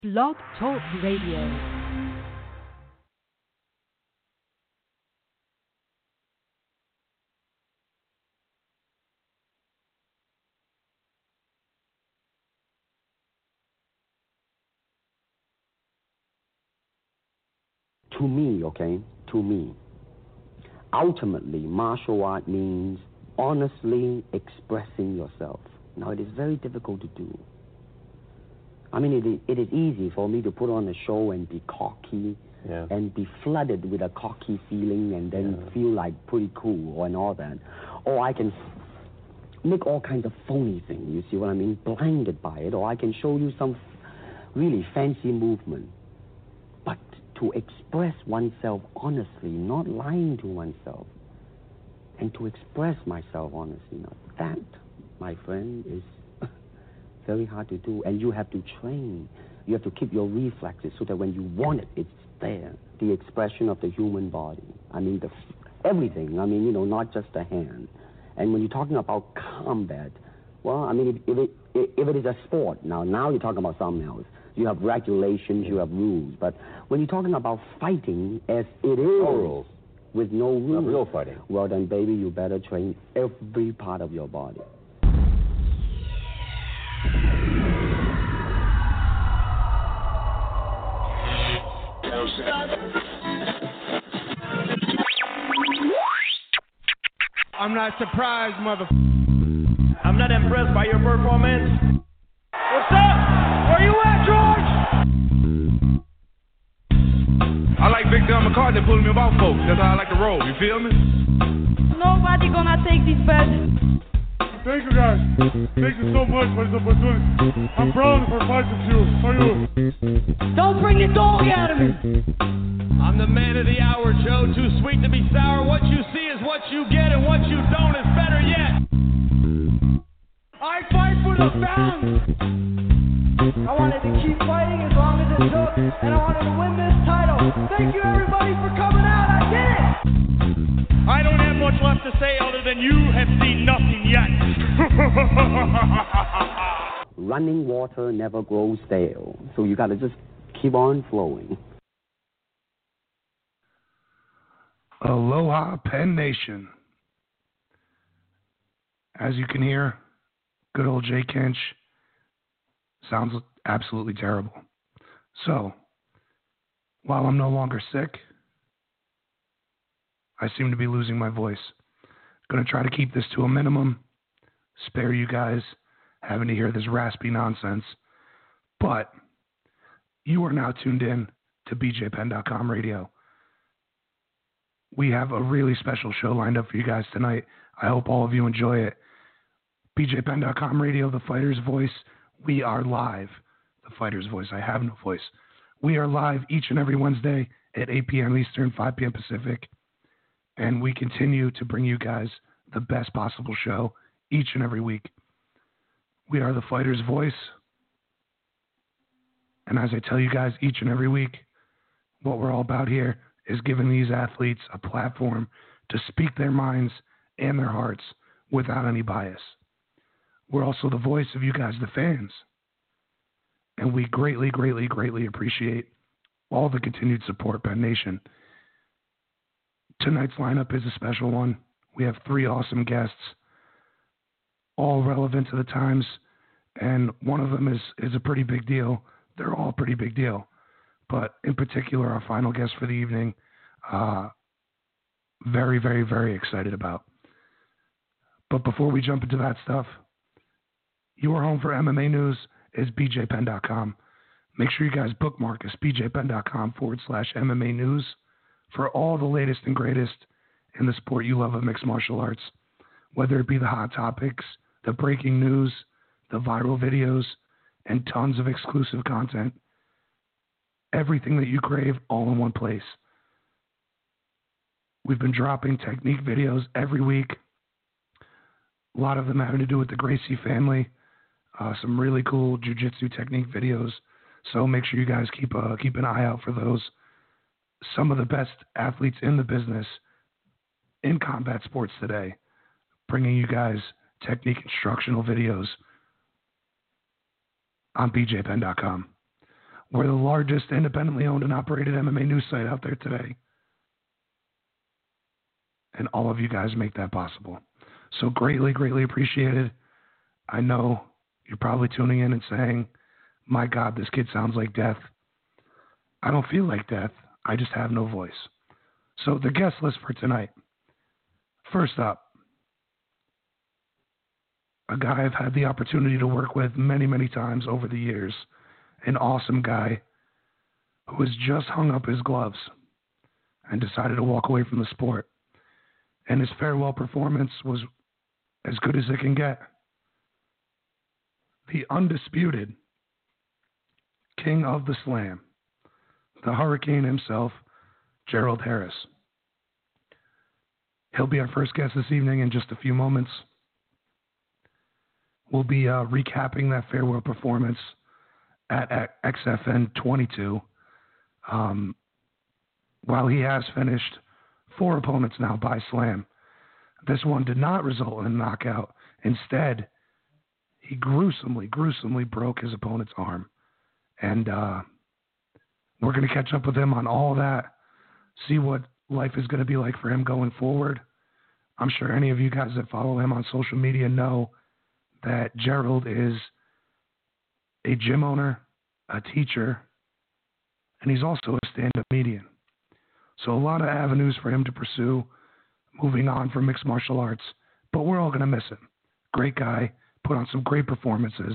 Blog Talk Radio. To me, ultimately, martial art means honestly expressing yourself. Now, it is very difficult to do. I mean, it is easy for me to put on a show and be cocky and be flooded with a cocky feeling and then feel like pretty cool and all that. Or I can make all kinds of phony things, you see what I mean, blinded by it. Or I can show you some really fancy movement. But to express oneself honestly, not lying to oneself, and to express myself honestly, now that, my friend, is very hard to do. And you have to train. You have to keep your reflexes so that when you want it, it's there. The expression of the human body. I mean, everything. I mean, not just the hand. And when you're talking about combat, well, I mean, if it is a sport, now you're talking about something else. You have regulations, you have rules. But when you're talking about fighting as it is, no rules. With no rules, not real fighting. Well, then, baby, you better train every part of your body. I'm not surprised, mother. I'm not impressed by your performance. What's up? Where you at, George? I like Big John McCartney pulling me about folks. That's how I like to roll. You feel me? Nobody gonna take this bed. Thank you, guys. Thank you so much for this opportunity. I'm proud for fighting you. For you. Don't bring the dog out of me. I'm the man of the hour, Joe. Too sweet to be sour. What you see is what you get, and what you don't is better yet. I fight for the fans. I wanted to keep fighting as long as it took, and I wanted to win this title. Thank you, everybody, for coming out. I did it. I don't have much left to say other than you have seen nothing yet. Running water never grows stale, so you got to just keep on flowing. Aloha, Penn Nation. As you can hear, good old Jay Kinch sounds absolutely terrible. So, while I'm no longer sick, I seem to be losing my voice. Going to try to keep this to a minimum, spare you guys having to hear this raspy nonsense. But you are now tuned in to BJPenn.com radio. We have a really special show lined up for you guys tonight. I hope all of you enjoy it. BJPenn.com radio, the fighter's voice. We are live. The fighter's voice. I have no voice. We are live each and every Wednesday at 8 p.m. Eastern, 5 p.m. Pacific. And we continue to bring you guys the best possible show each and every week. We are the fighter's voice. And as I tell you guys each and every week, what we're all about here is giving these athletes a platform to speak their minds and their hearts without any bias. We're also the voice of you guys, the fans. And we greatly, greatly, greatly appreciate all the continued support, Penn Nation. Tonight's lineup is a special one. We have 3 awesome guests, all relevant to the times, and one of them is a pretty big deal. They're all a pretty big deal. But in particular, our final guest for the evening, very, very, very excited about. But before we jump into that stuff, your home for MMA news is BJPenn.com. Make sure you guys bookmark us, BJPenn.com/MMA news, for all the latest and greatest in the sport you love of mixed martial arts, whether it be the hot topics, the breaking news, the viral videos, and tons of exclusive content. Everything that you crave all in one place. We've been dropping technique videos every week. A lot of them having to do with the Gracie family. Some really cool jiu-jitsu technique videos. So make sure you guys keep an eye out for those. Some of the best athletes in the business in combat sports today, bringing you guys technique instructional videos on BJPenn.com. We're the largest independently owned and operated MMA news site out there today. And all of you guys make that possible. So greatly, greatly appreciated. I know you're probably tuning in and saying, my God, this kid sounds like death. I don't feel like death. I just have no voice. So the guest list for tonight. First up, a guy I've had the opportunity to work with many, many times over the years. An awesome guy who has just hung up his gloves and decided to walk away from the sport. And his farewell performance was as good as it can get. The undisputed king of the slam, the hurricane himself, Gerald Harris. He'll be our first guest this evening in just a few moments. We'll be recapping that farewell performance at XFN 22. While he has finished 4 opponents now by slam, this one did not result in a knockout. Instead, he gruesomely broke his opponent's arm. And we're going to catch up with him on all that, see what life is going to be like for him going forward. I'm sure any of you guys that follow him on social media know that Gerald is a gym owner, a teacher, and he's also a stand-up comedian. So a lot of avenues for him to pursue moving on from mixed martial arts, but we're all going to miss him. Great guy, put on some great performances.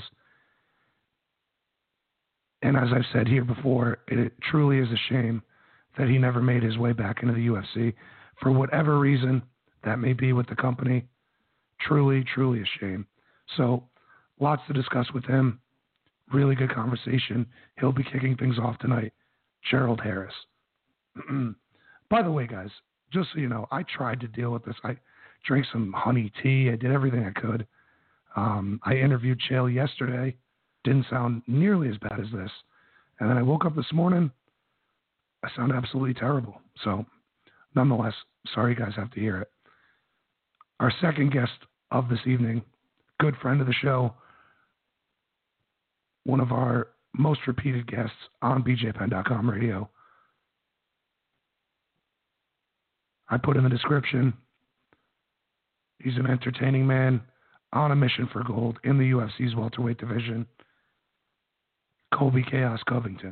And as I've said here before, it truly is a shame that he never made his way back into the UFC. For whatever reason that may be with the company, truly a shame. So lots to discuss with him. Really good conversation. He'll be kicking things off tonight. Gerald Harris. By the way, guys, just so you know, I tried to deal with this. I drank some honey tea. I did everything I could. I interviewed Chael yesterday. Didn't sound nearly as bad as this. And then I woke up this morning. I sound absolutely terrible. So, nonetheless, sorry you guys have to hear it. Our second guest of this evening, good friend of the show, one of our most repeated guests on BJPenn.com radio. I put in the description, he's an entertaining man on a mission for gold in the UFC's welterweight division. Colby Chaos Covington.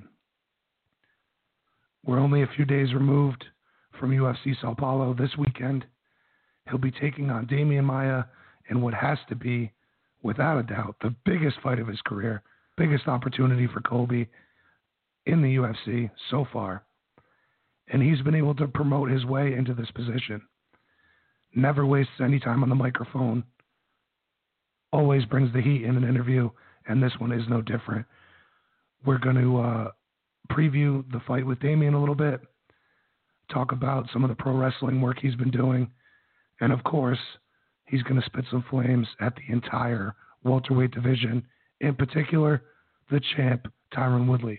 We're only a few days removed from UFC Sao Paulo this weekend. He'll be taking on Demian Maia in what has to be, without a doubt, the biggest fight of his career, biggest opportunity for Colby in the UFC so far. And he's been able to promote his way into this position. Never wastes any time on the microphone. Always brings the heat in an interview, and this one is no different. We're going to preview the fight with Demian a little bit, talk about some of the pro wrestling work he's been doing, and of course, he's going to spit some flames at the entire welterweight division, in particular, the champ, Tyron Woodley.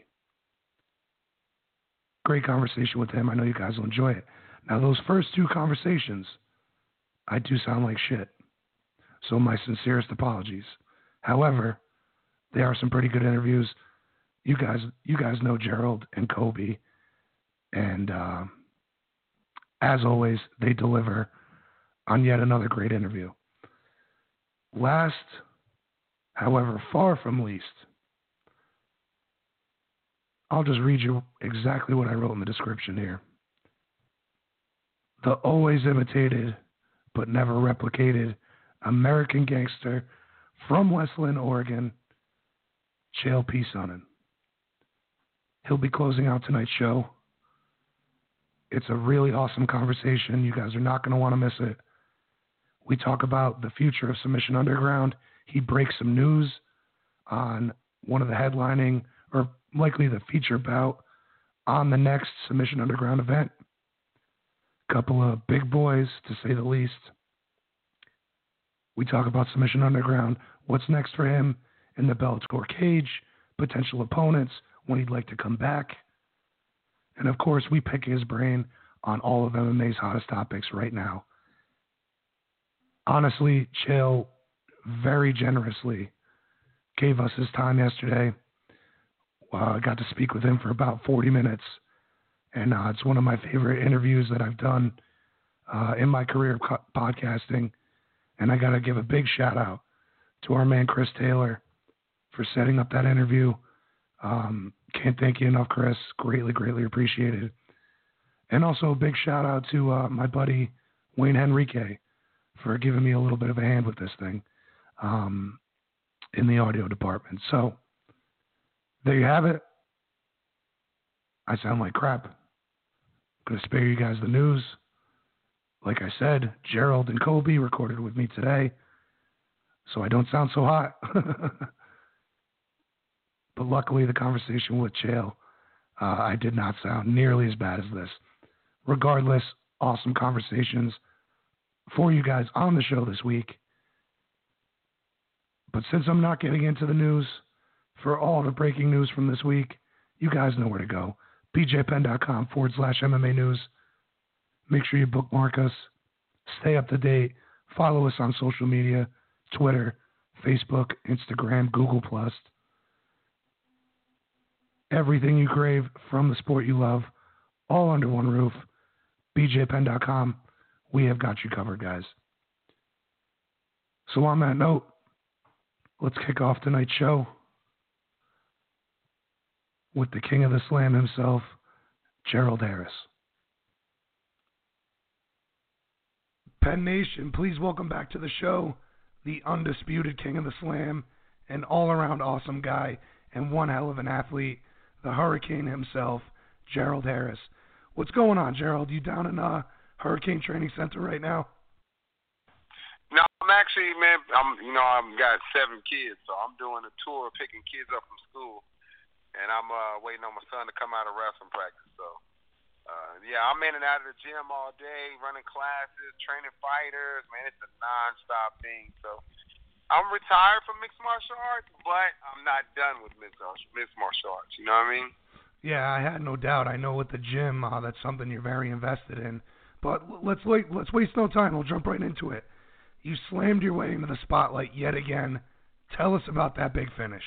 Great conversation with him. I know you guys will enjoy it. Now, those first 2 conversations, I do sound like shit. So my sincerest apologies. However, they are some pretty good interviews. You guys know Gerald and Kobe. And as always, they deliver on yet another great interview. Last, however, far from least, I'll just read you exactly what I wrote in the description here. The always imitated but never replicated American gangster from Westland, Oregon, Chael P. Sonnen. He'll be closing out tonight's show. It's a really awesome conversation. You guys are not going to want to miss it. We talk about the future of Submission Underground. He breaks some news on one of the headlining, or likely the feature bout, on the next Submission Underground event. Couple of big boys, to say the least. We talk about Submission Underground, what's next for him in the Bellator cage, potential opponents, when he'd like to come back. And of course, we pick his brain on all of MMA's hottest topics right now. Honestly, Chael very generously gave us his time yesterday. I got to speak with him for about 40 minutes, and it's one of my favorite interviews that I've done in my career of podcasting. And I got to give a big shout out to our man Chris Taylor for setting up that interview. Can't thank you enough, Chris. Greatly appreciated. And also a big shout out to my buddy Wayne Henrique for giving me a little bit of a hand with this thing in the audio department. So there you have it. I sound like crap. I'm going to spare you guys the news. Like I said, Gerald and Kobe recorded with me today, so I don't sound so hot. But luckily, the conversation with Chael, I did not sound nearly as bad as this. Regardless, awesome conversations for you guys on the show this week. But since I'm not getting into the news, for all the breaking news from this week, you guys know where to go. bjpenn.com/MMA news. Make sure you bookmark us. Stay up to date. Follow us on social media, Twitter, Facebook, Instagram, Google+. Everything you crave from the sport you love, all under one roof. bjpenn.com. We have got you covered, guys. So on that note, let's kick off tonight's show with the king of the slam himself, Gerald Harris. Penn Nation, please welcome back to the show the undisputed king of the slam, an all-around awesome guy, and one hell of an athlete, the Hurricane himself, Gerald Harris. What's going on, Gerald? You down in Hurricane Training Center right now? No, I'm actually, man, I've got 7 kids, so I'm doing a tour picking kids up from school, and I'm waiting on my son to come out of wrestling practice. So, I'm in and out of the gym all day, running classes, training fighters. Man, it's a nonstop thing. So, I'm retired from mixed martial arts, but I'm not done with mixed martial arts. You know what I mean? Yeah, I had no doubt. I know with the gym, that's something you're very invested in. But let's waste no time. We'll jump right into it. You slammed your way into the spotlight yet again. Tell us about that big finish.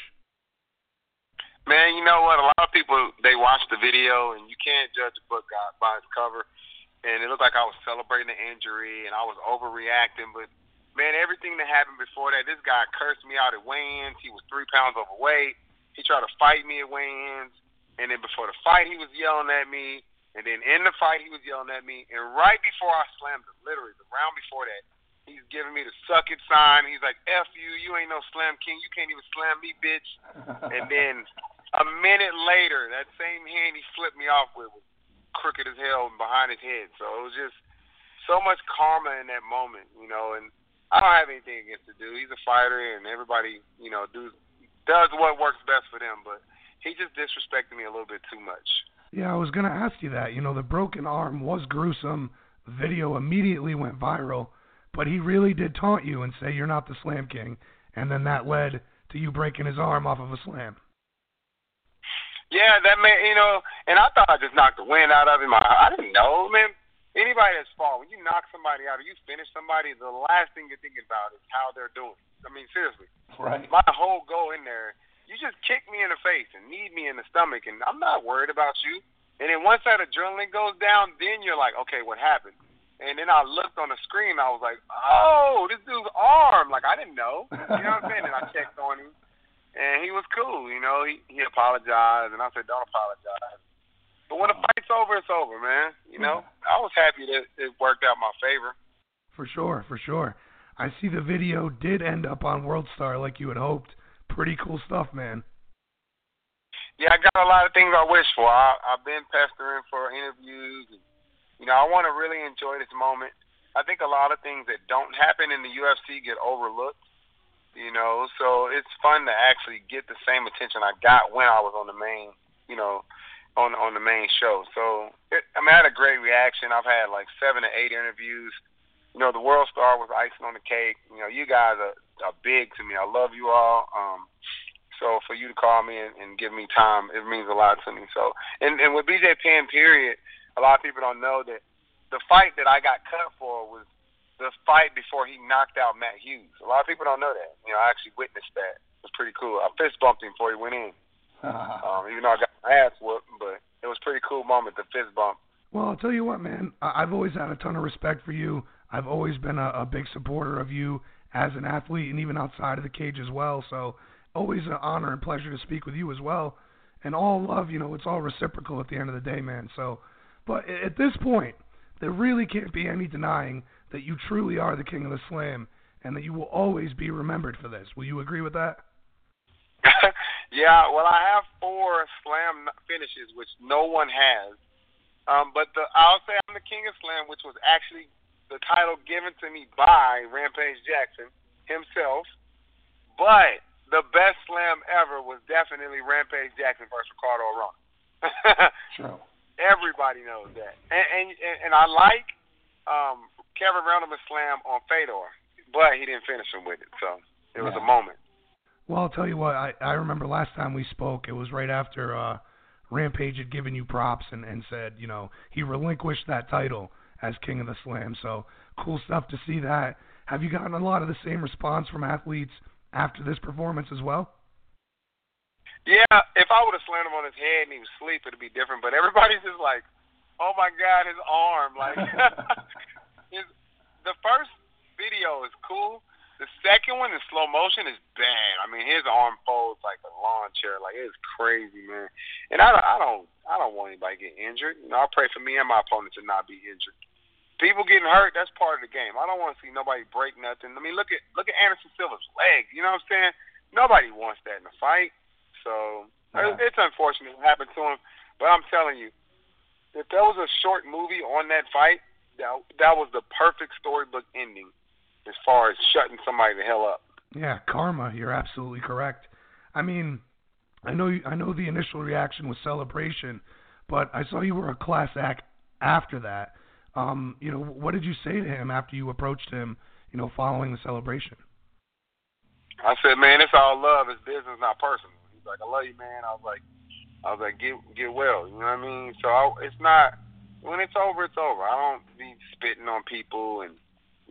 Man, you know what? A lot of people, they watch the video, and you can't judge a book by its cover. And it looked like I was celebrating the injury, and I was overreacting. But, man, everything that happened before that, this guy cursed me out at weigh-ins. He was 3 pounds overweight. He tried to fight me at weigh-ins. And then before the fight, he was yelling at me. And then in the fight, he was yelling at me. And right before I slammed him, literally the round before that, he's giving me the suck it sign. He's like, F you, you ain't no slam king. You can't even slam me, bitch. And then a minute later, that same hand he flipped me off with was crooked as hell behind his head. So it was just so much karma in that moment, you know. And I don't have anything against the dude. He's a fighter, and everybody, you know, does what works best for them. But he just disrespected me a little bit too much. Yeah, I was going to ask you that. You know, the broken arm was gruesome. The video immediately went viral. But he really did taunt you and say you're not the Slam King. And then that led to you breaking his arm off of a slam. Yeah, that man, you know, and I thought I just knocked the wind out of him. I didn't know, man. Anybody that's fought, when you knock somebody out or you finish somebody, the last thing you're thinking about is how they're doing. I mean, seriously. Right. My whole goal in there, you just kick me in the face and knee me in the stomach, and I'm not worried about you. And then once that adrenaline goes down, then you're like, okay, what happened? And then I looked on the screen, I was like, oh, this dude's arm. Like, I didn't know. You know what I'm saying? And I checked on him, and he was cool. You know, he apologized, and I said, don't apologize. But when the fight's over, it's over, man. You know, I was happy that it worked out in my favor. For sure, for sure. I see the video did end up on WorldStar like you had hoped. Pretty cool stuff, man. Yeah, I got a lot of things I wish for. I've been pestering for interviews. And, you know, I want to really enjoy this moment. I think a lot of things that don't happen in the UFC get overlooked, you know, so it's fun to actually get the same attention I got when I was on the main, you know, on the main show. So, I had a great reaction. I've had like 7 to 8 interviews. You know, the WorldStar was icing on the cake. You know, you guys are big to me. I love you all. So for you to call me and give me time, it means a lot to me. So, and with BJ Penn, period, a lot of people don't know that the fight that I got cut for was the fight before he knocked out Matt Hughes. A lot of people don't know that. You know, I actually witnessed that. It was pretty cool. I fist bumped him before he went in. Even though I got my ass whooped, but it was a pretty cool moment, the fist bump. Well, I'll tell you what, man. I've always had a ton of respect for you. I've always been a big supporter of you as an athlete and even outside of the cage as well. So always an honor and pleasure to speak with you as well. And all love, it's all reciprocal at the end of the day, man. So, but at this point, there really can't be any denying that you truly are the king of the slam and that you will always be remembered for this. Will you agree with that? Yeah, well, I have 4 slam finishes, which no one has. But I'll say I'm the king of slam, which was actually the title given to me by Rampage Jackson himself. But the best slam ever was definitely Rampage Jackson versus Ricardo Arona. True. Everybody knows that. And I like Kevin Randleman's slam on Fedor, but he didn't finish him with it. So it was a moment. Well, I'll tell you what, I remember last time we spoke, it was right after Rampage had given you props and said, he relinquished that title as King of the Slam. So cool stuff to see that. Have you gotten a lot of the same response from athletes after this performance as well? Yeah, if I would have slammed him on his head and he was asleep, it would be different. But everybody's just like, oh, my God, his arm. Like, the first video is cool. The second one in slow motion is bad. I mean, his arm folds like a lawn chair. Like, it's crazy, man. And I don't want anybody to get injured. I pray for me and my opponent to not be injured. People getting hurt, that's part of the game. I don't want to see nobody break nothing. I mean, look at Anderson Silva's leg. You know what I'm saying? Nobody wants that in a fight. So it's unfortunate what happened to him. But I'm telling you, if there was a short movie on that fight, that was the perfect storybook ending as far as shutting somebody the hell up. Yeah, karma. You're absolutely correct. I mean, I know the initial reaction was celebration, but I saw you were a class act after that. What did you say to him after you approached him, following the celebration? I said, man, it's all love. It's business, not personal. He's like, I love you, man. I was like, get well. You know what I mean? So it's not, when it's over, it's over. I don't be spitting on people and,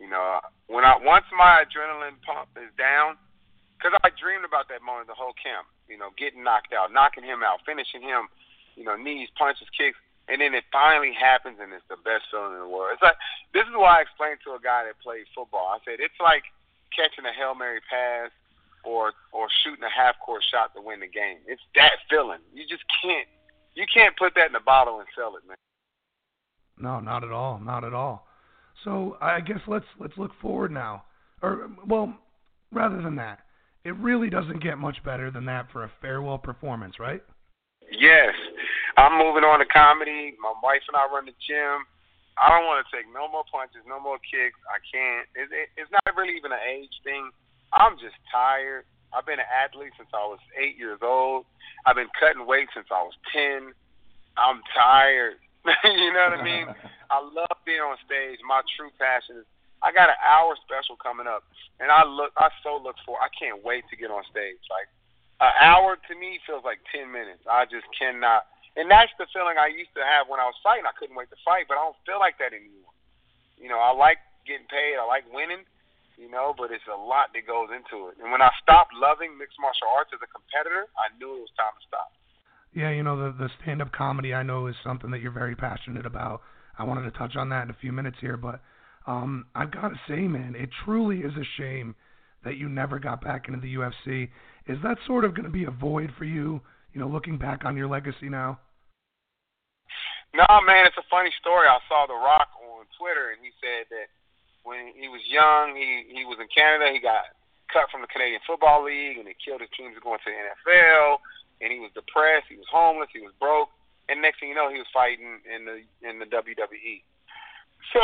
once my adrenaline pump is down, because I dreamed about that moment the whole camp, getting knocked out, knocking him out, finishing him, knees, punches, kicks, and then it finally happens, and it's the best feeling in the world. It's like, this is why I explained to a guy that played football. I said, it's like catching a Hail Mary pass or shooting a half-court shot to win the game. It's that feeling. You just can't put that in a bottle and sell it, man. No, not at all. Not at all. So I guess let's look forward now. Or, well, rather than that, it really doesn't get much better than that for a farewell performance, right? Yes. I'm moving on to comedy. My wife and I run the gym. I don't want to take no more punches, no more kicks. I can't. It's not really even an age thing. I'm just tired. I've been an athlete since I was 8 years old. I've been cutting weight since I was 10. I'm tired. You know what I mean? I love being on stage. My true passion is, I got an hour special coming up, and I can't wait to get on stage. Like, an hour to me feels like 10 minutes. I just cannot. And that's the feeling I used to have when I was fighting. I couldn't wait to fight, but I don't feel like that anymore. I like getting paid. I like winning, but it's a lot that goes into it. And when I stopped loving mixed martial arts as a competitor, I knew it was time to stop. Yeah, the stand-up comedy I know is something that you're very passionate about. I wanted to touch on that in a few minutes here, but I've got to say, man, it truly is a shame that you never got back into the UFC. Is that sort of going to be a void for you, looking back on your legacy now? No, man, it's a funny story. I saw The Rock on Twitter, and he said that when he was young, he was in Canada. He got cut from the Canadian Football League, and it killed his dreams of going to the NFL. And he was depressed. He was homeless. He was broke. And next thing you know, he was fighting in the WWE. So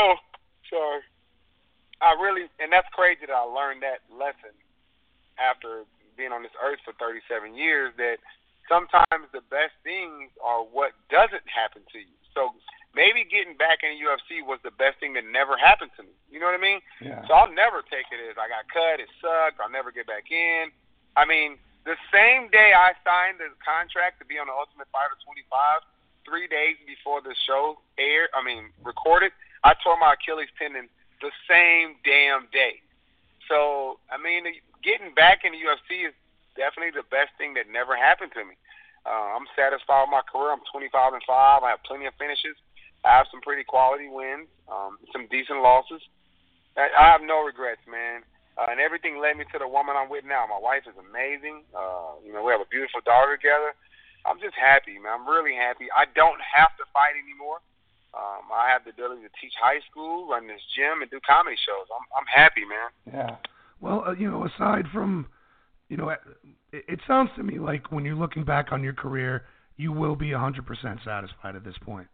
I really, and that's crazy that I learned that lesson after being on this earth for 37 years, that sometimes the best things are what doesn't happen to you. So maybe getting back in the UFC was the best thing that never happened to me. You know what I mean? Yeah. So I'll never take it as I got cut, it sucked, I'll never get back in. I mean, the same day I signed the contract to be on the Ultimate Fighter 25, 3 days before the show recorded, I tore my Achilles tendon the same damn day. So, I mean, getting back in the UFC is definitely the best thing that never happened to me. I'm satisfied with my career. I'm 25-5. I have plenty of finishes. I have some pretty quality wins, some decent losses. I have no regrets, man. And everything led me to the woman I'm with now. My wife is amazing. We have a beautiful daughter together. I'm just happy, man. I'm really happy. I don't have to fight anymore. I have the ability to teach high school, run this gym, and do comedy shows. I'm happy, man. Yeah. Well, aside from, it sounds to me like when you're looking back on your career, you will be 100% satisfied at this point.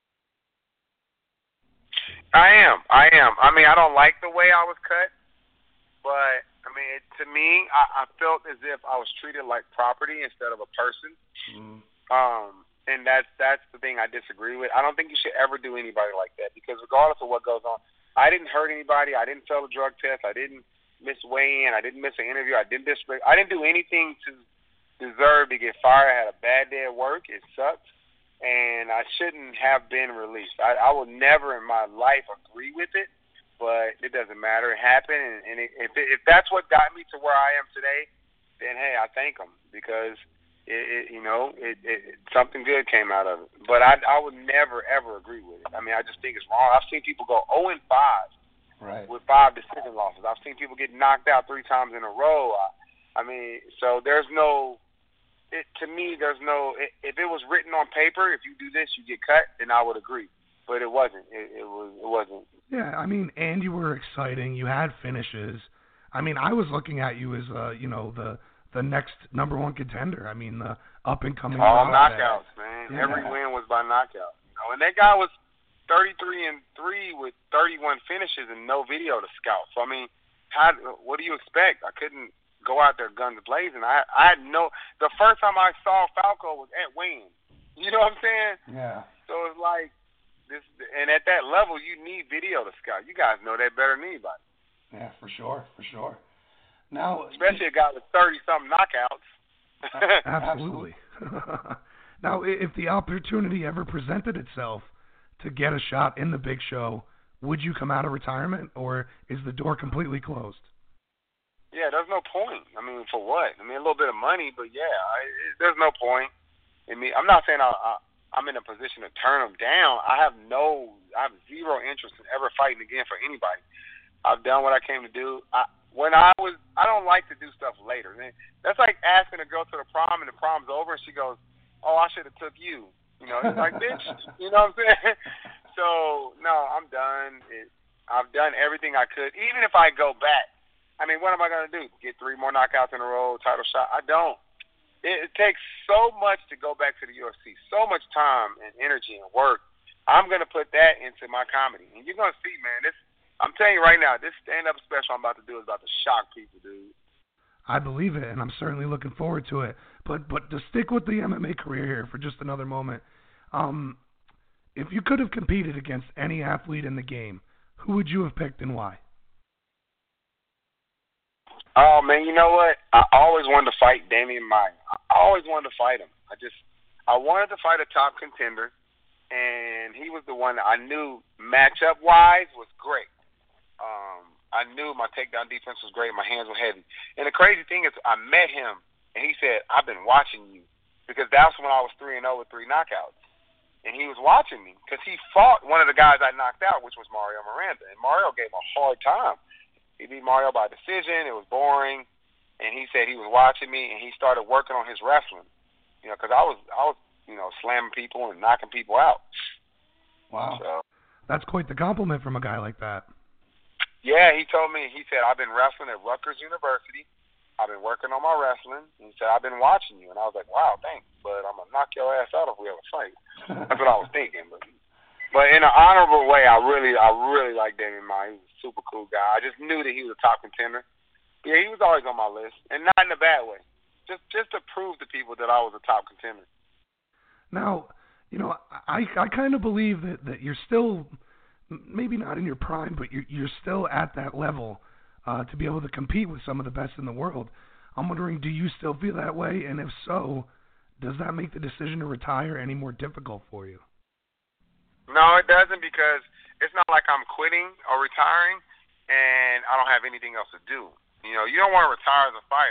I am. I mean, I don't like the way I was cut, but, to me, I felt as if I was treated like property instead of a person. And that's the thing I disagree with. I don't think you should ever do anybody like that, because regardless of what goes on, I didn't hurt anybody. I didn't fail a drug test. I didn't miss weigh-in. I didn't miss an interview. I didn't do anything to deserve to get fired. I had a bad day at work. It sucked. And I shouldn't have been released. I will never in my life agree with it, but it doesn't matter. It happened, and if that's what got me to where I am today, then hey, I thank them, because something good came out of it. But I would never ever agree with it. I just think it's wrong. I've seen people go 0-5 with 5 decision losses. I've seen people get knocked out 3 times in a row. So there's no. To me, there's no. If it was written on paper, if you do this, you get cut, then I would agree. But it wasn't. It wasn't. Yeah, and you were exciting. You had finishes. I was looking at you as the next number 1 contender. The up and coming. All knockouts, man. Yeah. Every win was by knockout. And that guy was 33-3 with 31 finishes and no video to scout. So what do you expect? I couldn't go out there guns blazing. I had the first time I saw Falco was at weigh-in. You know what I'm saying? Yeah. So it's like this, and at that level, you need video to scout. You guys know that better than anybody. Yeah, for sure. Now, especially a guy with 30-something knockouts. Absolutely. Now, if the opportunity ever presented itself to get a shot in the big show, would you come out of retirement, or is the door completely closed? Yeah, there's no point. For what? A little bit of money, but yeah, there's no point. I'm not saying I'm in a position to turn them down. I have zero interest in ever fighting again for anybody. I've done what I came to do. I don't like to do stuff later. That's like asking a girl to the prom and the prom's over and she goes, "Oh, I should have took you." It's like, bitch, you know what I'm saying? So no, I'm done. I've done everything I could. Even if I go back, what am I going to do? Get 3 more knockouts in a row, title shot? I don't. It takes so much to go back to the UFC, so much time and energy and work. I'm going to put that into my comedy. And you're going to see, man, I'm telling you right now, this stand-up special I'm about to do is about to shock people, dude. I believe it, and I'm certainly looking forward to it. But to stick with the MMA career here for just another moment, if you could have competed against any athlete in the game, who would you have picked and why? Oh, man, you know what? I always wanted to fight Damian Maia. I always wanted to fight him. I wanted to fight a top contender, and he was the one that I knew matchup-wise was great. I knew my takedown defense was great. My hands were heavy. And the crazy thing is I met him, and he said, "I've been watching you," because that's when I was 3-0 with 3 knockouts. And he was watching me because he fought one of the guys I knocked out, which was Mario Miranda. And Mario gave him a hard time. He beat Mario by decision. It was boring. And he said he was watching me, and he started working on his wrestling. Because I was slamming people and knocking people out. Wow. So, that's quite the compliment from a guy like that. Yeah, he told me, he said, "I've been wrestling at Rutgers University. I've been working on my wrestling." And he said, "I've been watching you." And I was like, "Wow, thanks. But I'm going to knock your ass out if we have a fight." That's what I was thinking. But in an honorable way, I really like Damian Maia. He was a super cool guy. I just knew that he was a top contender. Yeah, he was always on my list, and not in a bad way. Just to prove to people that I was a top contender. Now, I kind of believe that you're still, maybe not in your prime, but you're still at that level to be able to compete with some of the best in the world. I'm wondering, do you still feel that way? And if so, does that make the decision to retire any more difficult for you? No, it doesn't, because it's not like I'm quitting or retiring and I don't have anything else to do. You don't want to retire as a fighter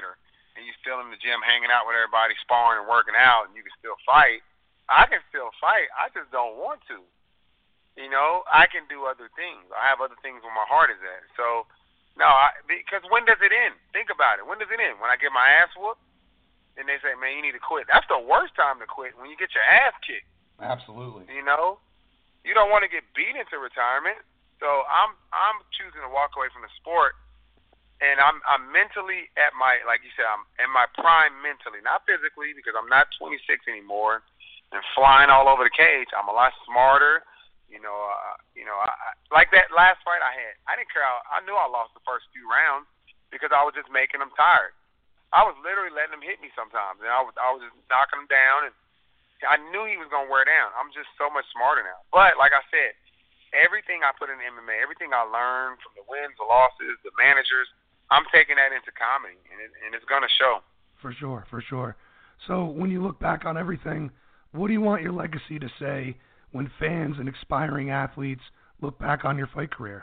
and you still in the gym hanging out with everybody, sparring and working out, and you can still fight. I can still fight. I just don't want to. You know, I can do other things. I have other things where my heart is at. So, no, because when does it end? Think about it. When does it end? When I get my ass whooped and they say, man, you need to quit. That's the worst time to quit, when you get your ass kicked. Absolutely. You know? You don't want to get beat into retirement. So I'm choosing to walk away from the sport. And I'm mentally at my, like you said, I'm in my prime mentally, not physically, because I'm not 26 anymore and flying all over the cage. I'm a lot smarter. I like that last fight I had. I didn't care. I knew I lost the first few rounds because I was just making them tired. I was literally letting him hit me sometimes, and I was just knocking him down, and I knew he was going to wear down. I'm just so much smarter now. But like I said, everything I put in MMA, everything I learned from the wins, the losses, the managers, I'm taking that into comedy, and it's going to show. For sure, for sure. So when you look back on everything, what do you want your legacy to say when fans and aspiring athletes look back on your fight career?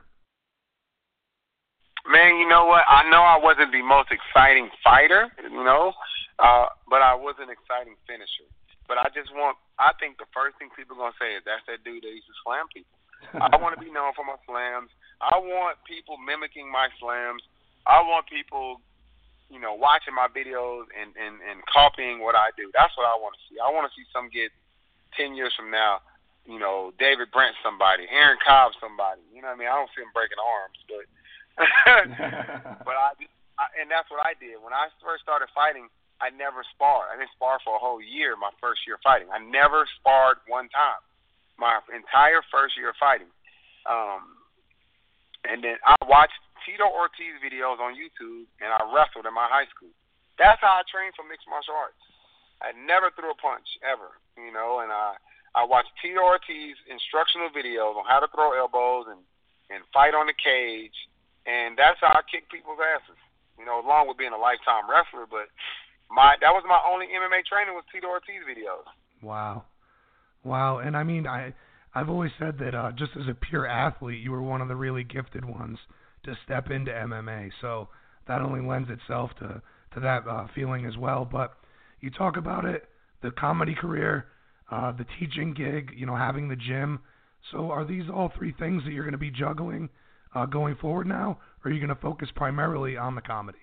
Man, you know what? I know I wasn't the most exciting fighter, but I was an exciting finisher. But I think the first thing people are going to say is, that's that dude that used to slam people. I want to be known for my slams. I want people mimicking my slams. I want people, watching my videos and copying what I do. That's what I want to see. I want to see some get 10 years from now, David Brent somebody, Aaron Cobb somebody. You know what I mean? I don't see him breaking arms, but and that's what I did. When I first started fighting, I never sparred. I didn't spar for a whole year my first year fighting. I never sparred one time my entire first year of fighting. And then I watched Tito Ortiz videos on YouTube, and I wrestled in my high school. That's how I trained for mixed martial arts. I never threw a punch, ever, and I watched Tito Ortiz instructional videos on how to throw elbows and fight on the cage, and that's how I kick people's asses, along with being a lifetime wrestler. But that was my only MMA training, was Tito Ortiz videos. Wow. And I mean, I've always said that just as a pure athlete, you were one of the really gifted ones to step into MMA. So that only lends itself to that feeling as well. But you talk about it, the comedy career, the teaching gig, having the gym. So are these all three things that you're going to be juggling going forward now, or are you going to focus primarily on the comedy?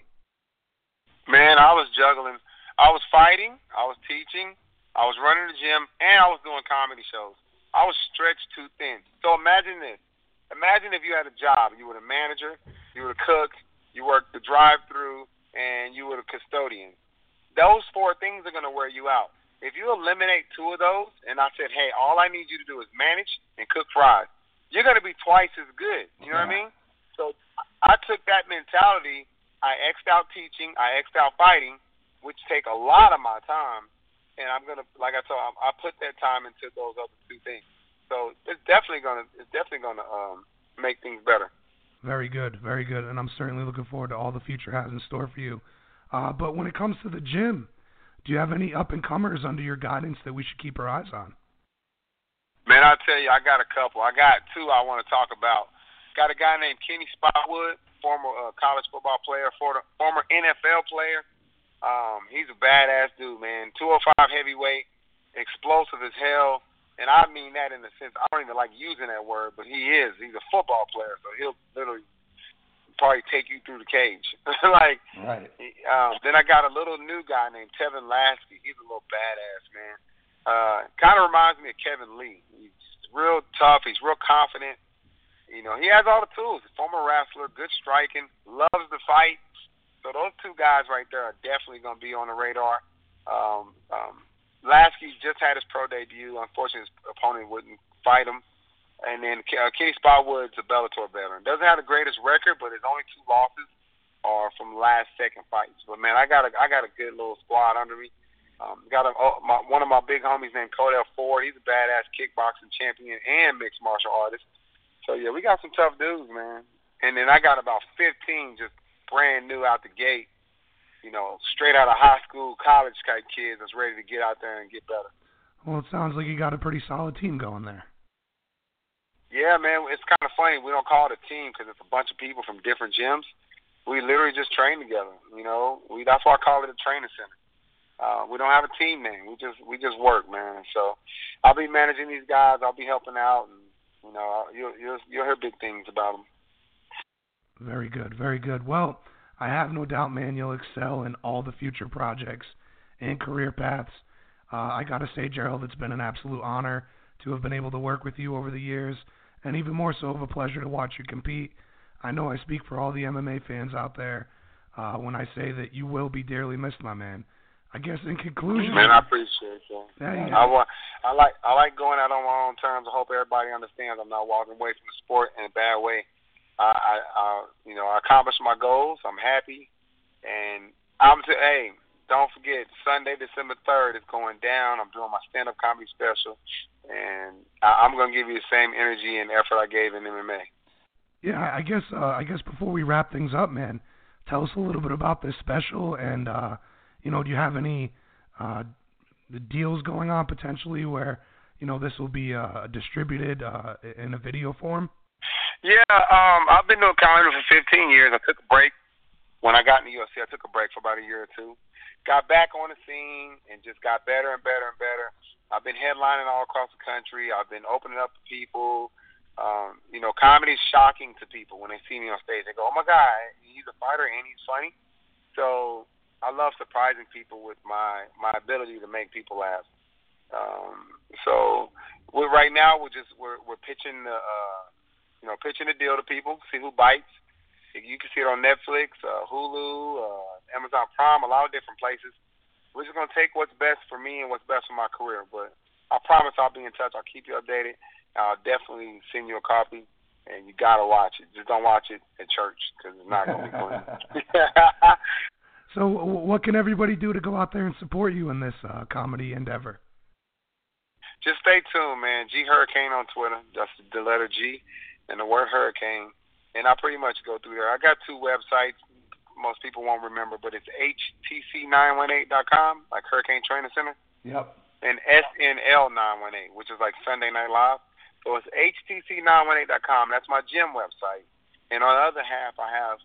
Man, I was juggling. I was fighting, I was teaching, I was running the gym, and I was doing comedy shows. I was stretched too thin. So imagine this. Imagine if you had a job. You were a manager, you were a cook, you worked the drive-thru, and you were a custodian. Those four things are going to wear you out. If you eliminate two of those, and I said, hey, all I need you to do is manage and cook fries, you're going to be twice as good. You know what I mean? So I took that mentality. I X'd out teaching. I X'd out fighting, which take a lot of my time. And I'm going to, like I told you, I put that time into those other two things. So it's definitely going to make things better. Very good, very good. And I'm certainly looking forward to all the future has in store for you. But when it comes to the gym, do you have any up-and-comers under your guidance that we should keep our eyes on? Man, I'll tell you, I got a couple. I got two I want to talk about. Got a guy named Kenny Spotwood, former college football player, former NFL player. He's a badass dude, man. 205 heavyweight, explosive as hell. And I mean that in the sense, I don't even like using that word, but he is. He's a football player, so he'll literally probably take you through the cage. Right. Then I got a little new guy named Tevin Lasky. He's a little badass, man. Kind of reminds me of Kevin Lee. He's real tough. He's real confident. He has all the tools. He's a former wrestler, good striking, loves to fight. So those two guys right there are definitely going to be on the radar. Lasky just had his pro debut. Unfortunately, his opponent wouldn't fight him. And then Kenny Spotwood's a Bellator veteran. Doesn't have the greatest record, but his only two losses are from last-second fights. But, man, I got a good little squad under me. Got one of my big homies named Codell Ford. He's a badass kickboxing champion and mixed martial artist. So, yeah, we got some tough dudes, man. And then I got about 15 just brand new out the gate, straight out of high school, college type kids that's ready to get out there and get better. Well, it sounds like you got a pretty solid team going there. Yeah, man, it's kind of funny. We don't call it a team because it's a bunch of people from different gyms. we literally just train together. You know, that's why I call it a training center. We don't have a team name. We just work, man. So I'll be managing these guys. I'll be helping out, and you know, you'll hear big things about them. Very good, very good. Well, I have no doubt, man, you'll excel in all the future projects and career paths. I got to say, Gerald, it's been an absolute honor to have been able to work with you over the years, and even more so of a pleasure to watch you compete. I know I speak for all the MMA fans out there when I say that you will be dearly missed, my man. I guess in conclusion, man, I appreciate that. I like going out on my own terms. I hope everybody understands I'm not walking away from the sport in a bad way. I accomplished my goals. I'm happy, and hey, don't forget, Sunday, December 3rd is going down. I'm doing my stand-up comedy special, and I'm going to give you the same energy and effort I gave in MMA. Yeah, I guess before we wrap things up, man, tell us a little bit about this special, and do you have any deals going on potentially where this will be distributed in a video form? Yeah, I've been doing comedy for 15 years. I took a break when I got in the UFC. I took a break for about a year or two. Got back on the scene and just got better and better and better. I've been headlining all across the country. I've been opening up to people. Comedy is shocking to people when they see me on stage. They go, "Oh my God, he's a fighter and he's funny." So I love surprising people with my ability to make people laugh. Right now we're pitching pitching the deal to people, see who bites. You can see it on Netflix, Hulu, Amazon Prime, a lot of different places. We're just going to take what's best for me and what's best for my career. But I promise I'll be in touch. I'll keep you updated. I'll definitely send you a copy, and you got to watch it. Just don't watch it at church because it's not going to be fun. So what can everybody do to go out there and support you in this comedy endeavor? Just stay tuned, man. G Hurricane on Twitter. That's the letter G and the word hurricane. And I pretty much go through there. I got 2 websites. Most people won't remember, but it's htc918.com, like Hurricane Training Center. Yep. And SNL918, which is like Sunday Night Live. So it's htc918.com. That's my gym website. And on the other half, I have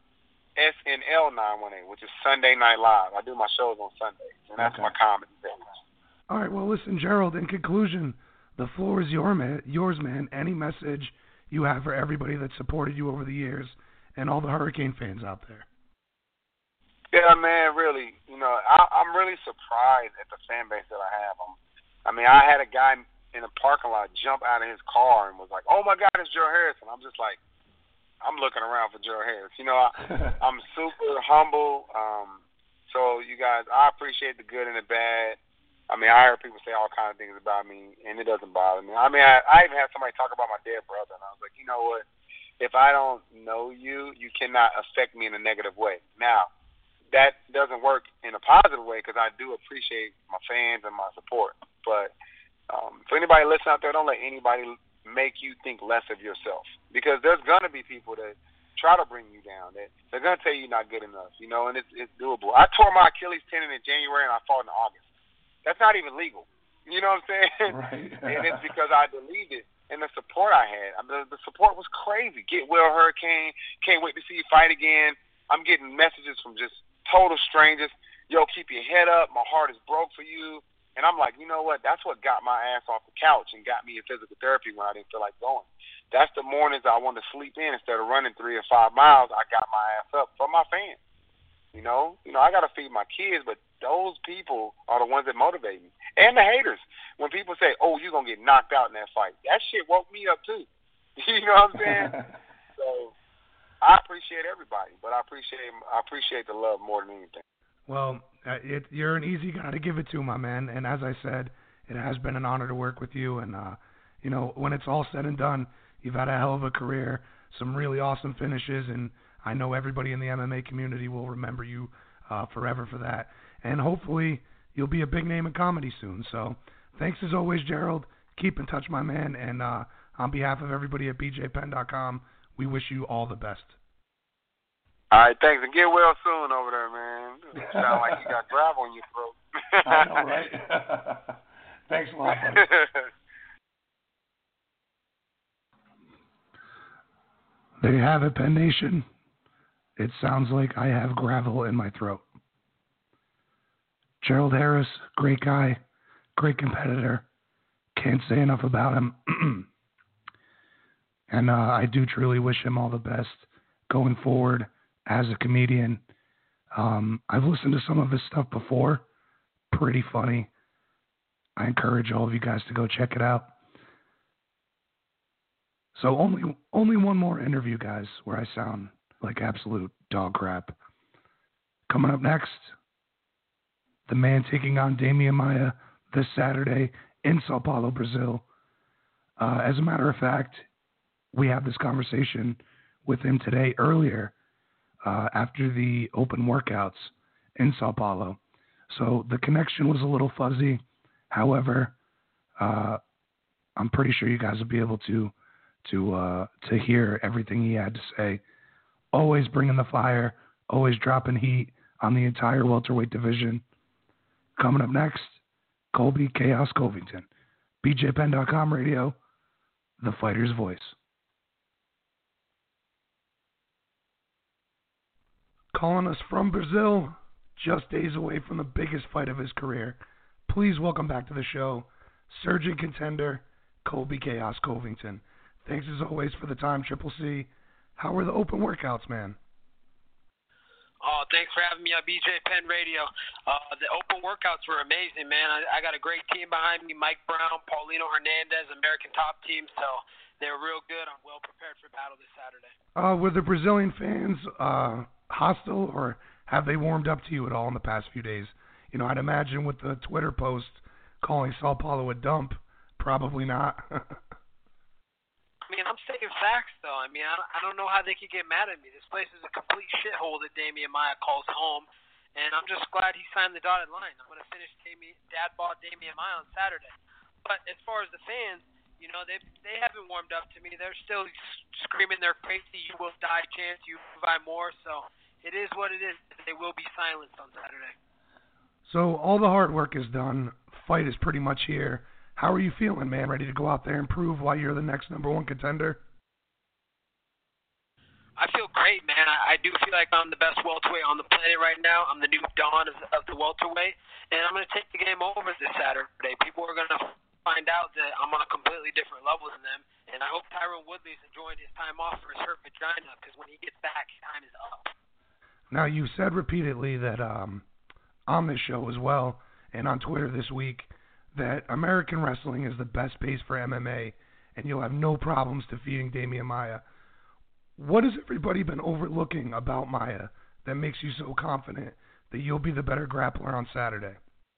SNL918, which is Sunday Night Live. I do my shows on Sundays, and that's my comedy thing. All right. Well, listen, Gerald, in conclusion, the floor is yours, man. Any message you have for everybody that supported you over the years and all the Hurricane fans out there? Yeah, man, really. I'm really surprised at the fan base that I have. I had a guy in a parking lot jump out of his car and was like, "Oh, my God, it's Gerald Harrison." I'm just like, I'm looking around for Gerald Harris. I'm super humble. So, you guys, I appreciate the good and the bad. I heard people say all kinds of things about me, and it doesn't bother me. I even had somebody talk about my dead brother, and I was like, you know what? If I don't know you, you cannot affect me in a negative way. Now, that doesn't work in a positive way because I do appreciate my fans and my support. But for anybody listening out there, don't let anybody make you think less of yourself because there's going to be people that try to bring you down. They're going to tell you you're not good enough, and it's doable. I tore my Achilles tendon in January, and I fought in August. That's not even legal. You know what I'm saying? Right. And it's because I believed it. And the support I had, the support was crazy. Get well, Hurricane. Can't wait to see you fight again. I'm getting messages from just total strangers. Yo, keep your head up. My heart is broke for you. And I'm like, you know what? That's what got my ass off the couch and got me in physical therapy when I didn't feel like going. That's the mornings I wanted to sleep in instead of running 3 or 5 miles. I got my ass up for my fans. I got to feed my kids, but those people are the ones that motivate me. And the haters. When people say, "Oh, you're going to get knocked out in that fight," that shit woke me up too. You know what I'm saying? So I appreciate everybody, but I appreciate the love more than anything. Well, you're an easy guy to give it to, my man. And as I said, it has been an honor to work with you. And, when it's all said and done, you've had a hell of a career, some really awesome finishes, and I know everybody in the MMA community will remember you forever for that. And hopefully you'll be a big name in comedy soon. So thanks as always, Gerald. Keep in touch, my man. And on behalf of everybody at bjpenn.com, we wish you all the best. All right, thanks. And get well soon over there, man. You sound like you got gravel in your throat. I know, right? Thanks a lot, buddy. There you have it, Penn Nation. it sounds like I have gravel in my throat. Gerald Harris, great guy, great competitor. Can't say enough about him. And I do truly wish him all the best going forward as a comedian. I've listened to some of his stuff before. Pretty funny. I encourage all of you guys to go check it out. So only one more interview, guys, where I sound like absolute dog crap. Coming up next, the man taking on Damian Maia this Saturday in Sao Paulo, Brazil. As a matter of fact, we had this conversation with him today earlier after the open workouts in Sao Paulo. So the connection was a little fuzzy. However, I'm pretty sure you guys will be able to hear everything he had to say. Always bringing the fire, always dropping heat on the entire welterweight division. Coming up next, Colby Chaos Covington, BJPenn.com radio, the fighter's voice. Calling us from Brazil, just days away from the biggest fight of his career. Please welcome back to the show, surging contender, Colby Chaos Covington. Thanks as always for the time, Triple C. How were the open workouts, man? Oh, thanks for having me on BJ Penn Radio. The open workouts were amazing, man. I got a great team behind me, Mike Brown, Paulino Hernandez, American Top Team, so they were real good. I'm well prepared for battle this Saturday. Were the Brazilian fans hostile, or have they warmed up to you at all in the past few days? You know, I'd imagine with the Twitter post calling Sao Paulo a dump, probably not. I mean, I'm stating facts, though. I mean, I don't know how they could get mad at me. This place is a complete shithole that Damian Maia calls home, and I'm just glad he signed the dotted line. I'm going to finish Dad Bought Damian Maia on Saturday. But as far as the fans, you know, they haven't warmed up to me. They're still screaming their crazy "you will die" chants, "you provide more." So it is what it is. They will be silenced on Saturday. So all the hard work is done. Fight is pretty much here. How are you feeling, man? Ready to go out there and prove why you're the next number one contender? I feel great, man. I do feel like I'm the best welterweight on the planet right now. I'm the new dawn of the welterweight, and I'm going to take the game over this Saturday. People are going to find out that I'm on a completely different level than them, and I hope Tyron Woodley's enjoying his time off for his hurt vagina, because when he gets back, his time is up. Now, you said repeatedly that on this show as well, and on Twitter this week, that American wrestling is the best base for MMA, and you'll have no problems defeating Damian Maia. What has everybody been overlooking about Maia that makes you so confident that you'll be the better grappler on Saturday?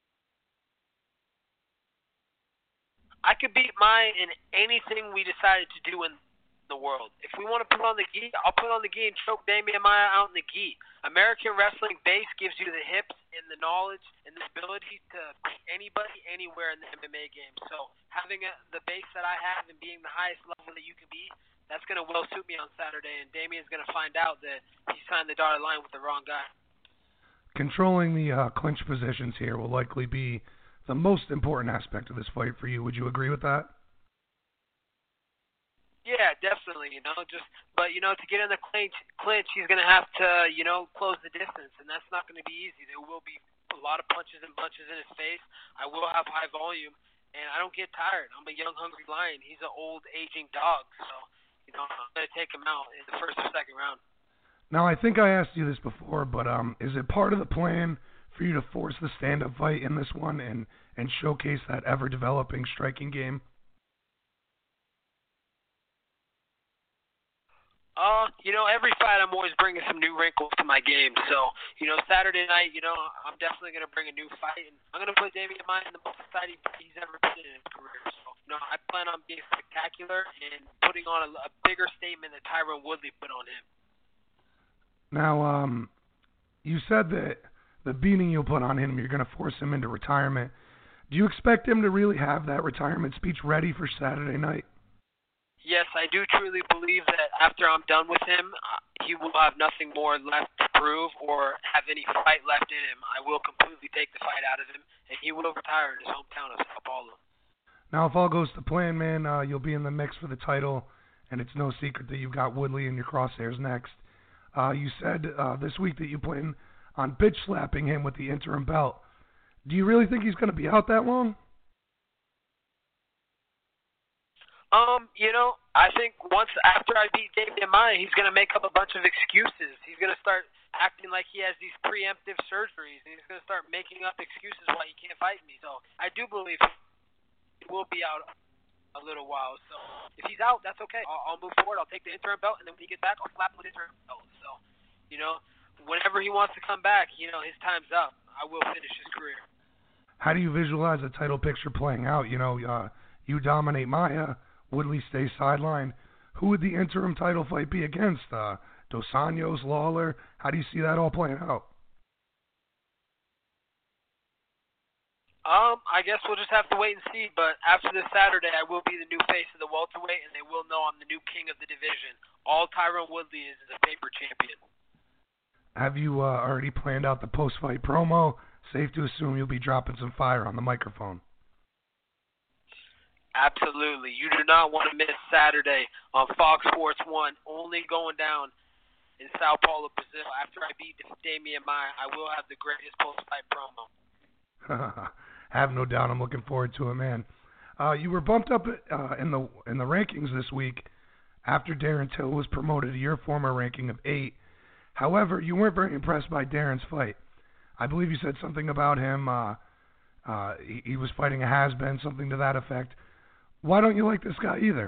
I could beat Maia in anything we decided to do in the world. If we want to put on the gi, I'll put on the gi and choke Damian Maia out in the gi. American wrestling base gives you the hips and the knowledge and the ability to beat anybody anywhere in the MMA game. So having the base that I have and being the highest level that you can be, that's going to well suit me on Saturday, and Damian's going to find out that he signed the dotted line with the wrong guy. Controlling the clinch positions here will likely be the most important aspect of this fight for you. Would you agree with that? Yeah, definitely. But to get in the clinch, he's going to have to, close the distance, and that's not going to be easy. There will be a lot of punches and bunches in his face. I will have high volume, and I don't get tired. I'm a young, hungry lion. He's an old, aging dog, so I'm going to take him out in the first or second round. Now, I think I asked you this before, but is it part of the plan for you to force the stand-up fight in this one and showcase that ever-developing striking game? Every fight I'm always bringing some new wrinkles to my game. So, Saturday night, I'm definitely going to bring a new fight. And I'm going to put Damian Maia in the most exciting fight he's ever been in his career. So, I plan on being spectacular and putting on a bigger statement that Tyron Woodley put on him. Now, you said that the beating you'll put on him, you're going to force him into retirement. Do you expect him to really have that retirement speech ready for Saturday night? Yes, I do truly believe that after I'm done with him, he will have nothing more left to prove or have any fight left in him. I will completely take the fight out of him, and he will retire in his hometown of Sao Paulo. Now, if all goes to plan, man, you'll be in the mix for the title, and it's no secret that you've got Woodley in your crosshairs next. You said this week that you plan on bitch slapping him with the interim belt. Do you really think he's going to be out that long? I think once after I beat Damian Maia, he's going to make up a bunch of excuses. He's going to start acting like he has these preemptive surgeries, and he's going to start making up excuses why he can't fight me. So I do believe he will be out a little while. So if he's out, that's okay. I'll move forward. I'll take the interim belt, and then when he gets back, I'll slap him with the interim belt. So, whenever he wants to come back, his time's up. I will finish his career. How do you visualize the title picture playing out? You dominate Maia, Woodley stays sidelined. Who would the interim title fight be against? Dos Anjos, Lawler? How do you see that all playing out? I guess we'll just have to wait and see. But after this Saturday, I will be the new face of the welterweight, and they will know I'm the new king of the division. All Tyron Woodley is a paper champion. Have you already planned out the post-fight promo? Safe to assume you'll be dropping some fire on the microphone. Absolutely. You do not want to miss Saturday on Fox Sports 1, only going down in Sao Paulo, Brazil. After I beat Damian Maia, I will have the greatest post-fight promo. Have no doubt. I'm looking forward to it, man. You were bumped up in the rankings this week after Darren Till was promoted to your former ranking of 8. However, you weren't very impressed by Darren's fight. I believe you said something about him. He was fighting a has-been, something to that effect. Why don't you like this guy either?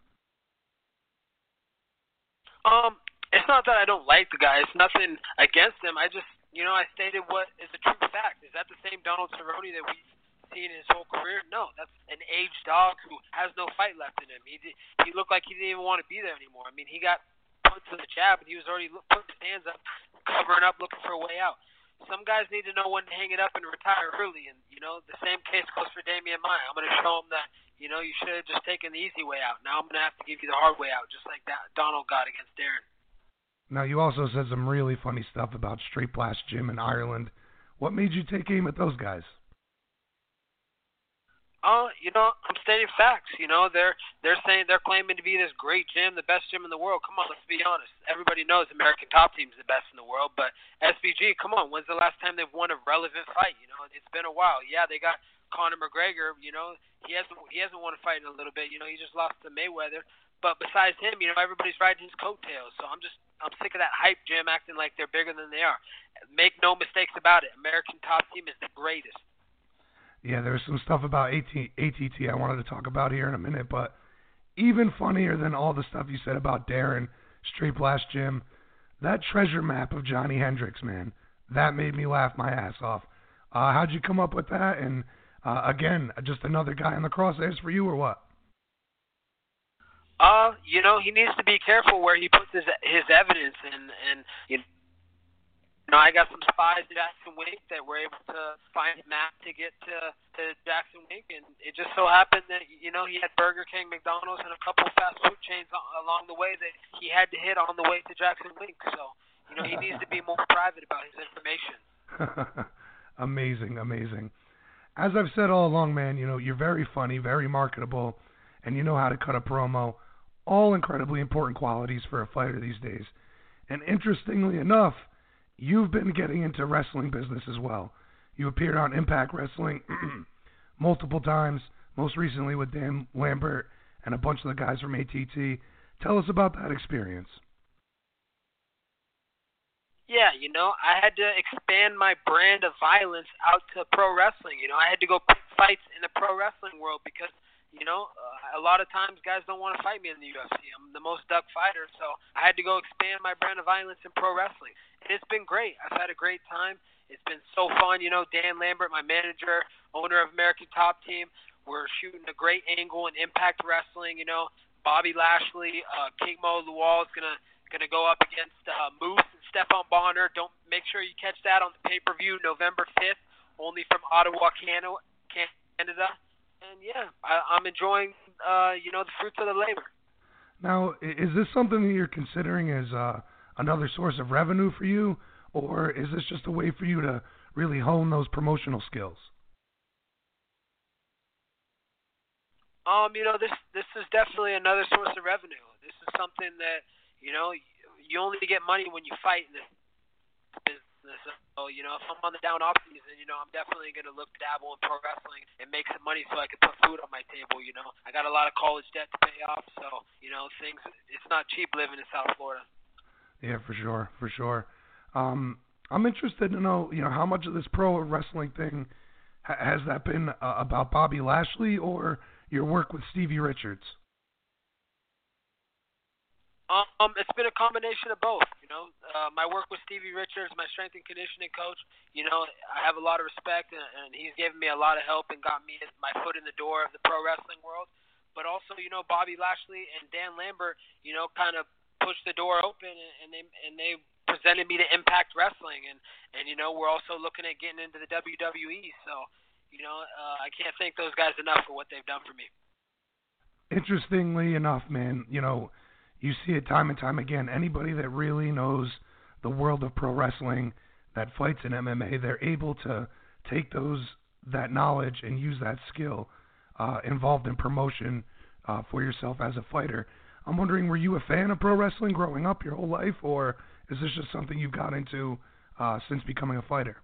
It's not that I don't like the guy. It's nothing against him. I just, I stated what is a true fact. Is that the same Donald Cerrone that we've seen his whole career? No, that's an aged dog who has no fight left in him. He looked like he didn't even want to be there anymore. I mean, he got put to the jab, and he was already putting his hands up, covering up, looking for a way out. Some guys need to know when to hang it up and retire early, and, the same case goes for Damian Maia. I'm going to show him that, you should have just taken the easy way out. Now I'm going to have to give you the hard way out, just like that Donald got against Darren. Now, you also said some really funny stuff about Street Blast Gym in Ireland. What made you take aim at those guys? I'm stating facts. They're saying they're claiming to be this great gym, the best gym in the world. Come on, let's be honest. Everybody knows American Top Team is the best in the world, but SBG, come on, when's the last time they've won a relevant fight? It's been a while. Yeah, they got Conor McGregor. He hasn't won a fight in a little bit. He just lost to Mayweather. But besides him, everybody's riding his coattails. So I'm sick of that hype gym acting like they're bigger than they are. Make no mistakes about it. American Top Team is the greatest. Yeah, there's some stuff about ATT I wanted to talk about here in a minute, but even funnier than all the stuff you said about Darren, Street Blast Gym, that treasure map of Johnny Hendricks, man, that made me laugh my ass off. How'd you come up with that? And again, just another guy in the crosshairs for you, or what? He needs to be careful where he puts his evidence, and I got some spies at Jackson Wink that were able to find a map to get to Jackson Wink, and it just so happened that, he had Burger King, McDonald's, and a couple fast food chains along the way that he had to hit on the way to Jackson Wink. So, he needs to be more private about his information. Amazing. As I've said all along, man, you're very funny, very marketable, and you know how to cut a promo. All incredibly important qualities for a fighter these days. And interestingly enough, you've been getting into wrestling business as well. You appeared on Impact Wrestling multiple times, most recently with Dan Lambert and a bunch of the guys from ATT. Tell us about that experience. Yeah, I had to expand my brand of violence out to pro wrestling. I had to go pick fights in the pro wrestling world because, a lot of times guys don't want to fight me in the UFC. I'm the most duck fighter, so I had to go expand my brand of violence in pro wrestling. And it's been great. I've had a great time. It's been so fun. Dan Lambert, my manager, owner of American Top Team, we're shooting a great angle in Impact Wrestling. Bobby Lashley, King Mo Lual is gonna go up against Moose and Stephon Bonner. Make sure you catch that on the pay-per-view November 5th, only from Ottawa, Canada. And yeah, I'm enjoying the fruits of the labor. Now, is this something that you're considering as another source of revenue for you, or is this just a way for you to really hone those promotional skills? This is definitely another source of revenue. This is something that, you only get money when you fight in this business. So, you know, if I'm on the down off season, you know, I'm definitely going to look to dabble in pro wrestling and make some money so I can put food on my table, you know. I got a lot of college debt to pay off, so, you know, it's not cheap living in South Florida. Yeah, for sure. I'm interested to know, you know, how much of this pro wrestling thing has that been about Bobby Lashley or your work with Stevie Richards? It's been a combination of both, you know. My work with Stevie Richards, my strength and conditioning coach, you know, I have a lot of respect, and he's given me a lot of help and got me my foot in the door of the pro wrestling world. But also, you know, Bobby Lashley and Dan Lambert, you know, kind of pushed the door open, and they presented me to Impact Wrestling, and you know, we're also looking at getting into the WWE. So, you know, I can't thank those guys enough for what they've done for me. Interestingly enough, man, you know, you see it time and time again. Anybody that really knows the world of pro wrestling, that fights in MMA, they're able to take that knowledge and use that skill involved in promotion for yourself as a fighter. I'm wondering, were you a fan of pro wrestling growing up your whole life, or is this just something you got into since becoming a fighter?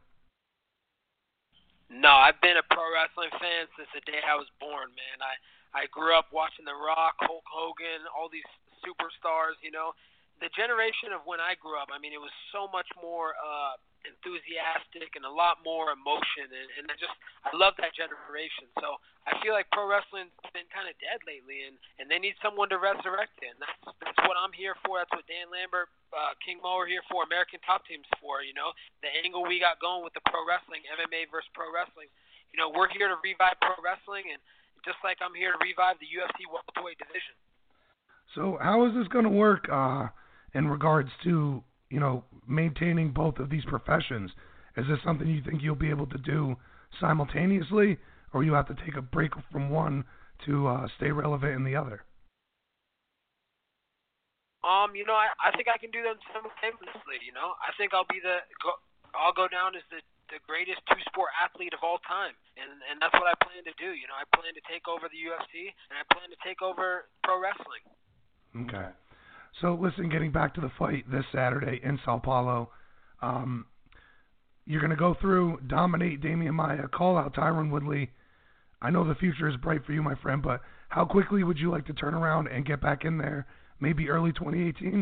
No, I've been a pro wrestling fan since the day I was born, man. I grew up watching The Rock, Hulk Hogan, all these superstars, you know. The generation of when I grew up, I mean, it was so much more enthusiastic and a lot more emotion, and I love that generation. So I feel like pro wrestling's been kind of dead lately, and they need someone to resurrect it. And that's what I'm here for. That's what Dan Lambert, King Mo are here for, American Top Team's for, you know. The angle we got going with the pro wrestling, MMA versus pro wrestling, you know, we're here to revive pro wrestling, and just like I'm here to revive the UFC welterweight division. So how is this going to work in regards to, you know, maintaining both of these professions? Is this something you think you'll be able to do simultaneously, or you have to take a break from one to stay relevant in the other? You know, I think I can do them simultaneously. You know, I think I'll go down as the greatest two-sport athlete of all time, and that's what I plan to do. You know, I plan to take over the UFC, and I plan to take over pro wrestling. Okay. So, listen, getting back to the fight this Saturday in Sao Paulo, you're going to go through, dominate Damian Maia, call out Tyron Woodley. I know the future is bright for you, my friend, but how quickly would you like to turn around and get back in there, maybe early 2018?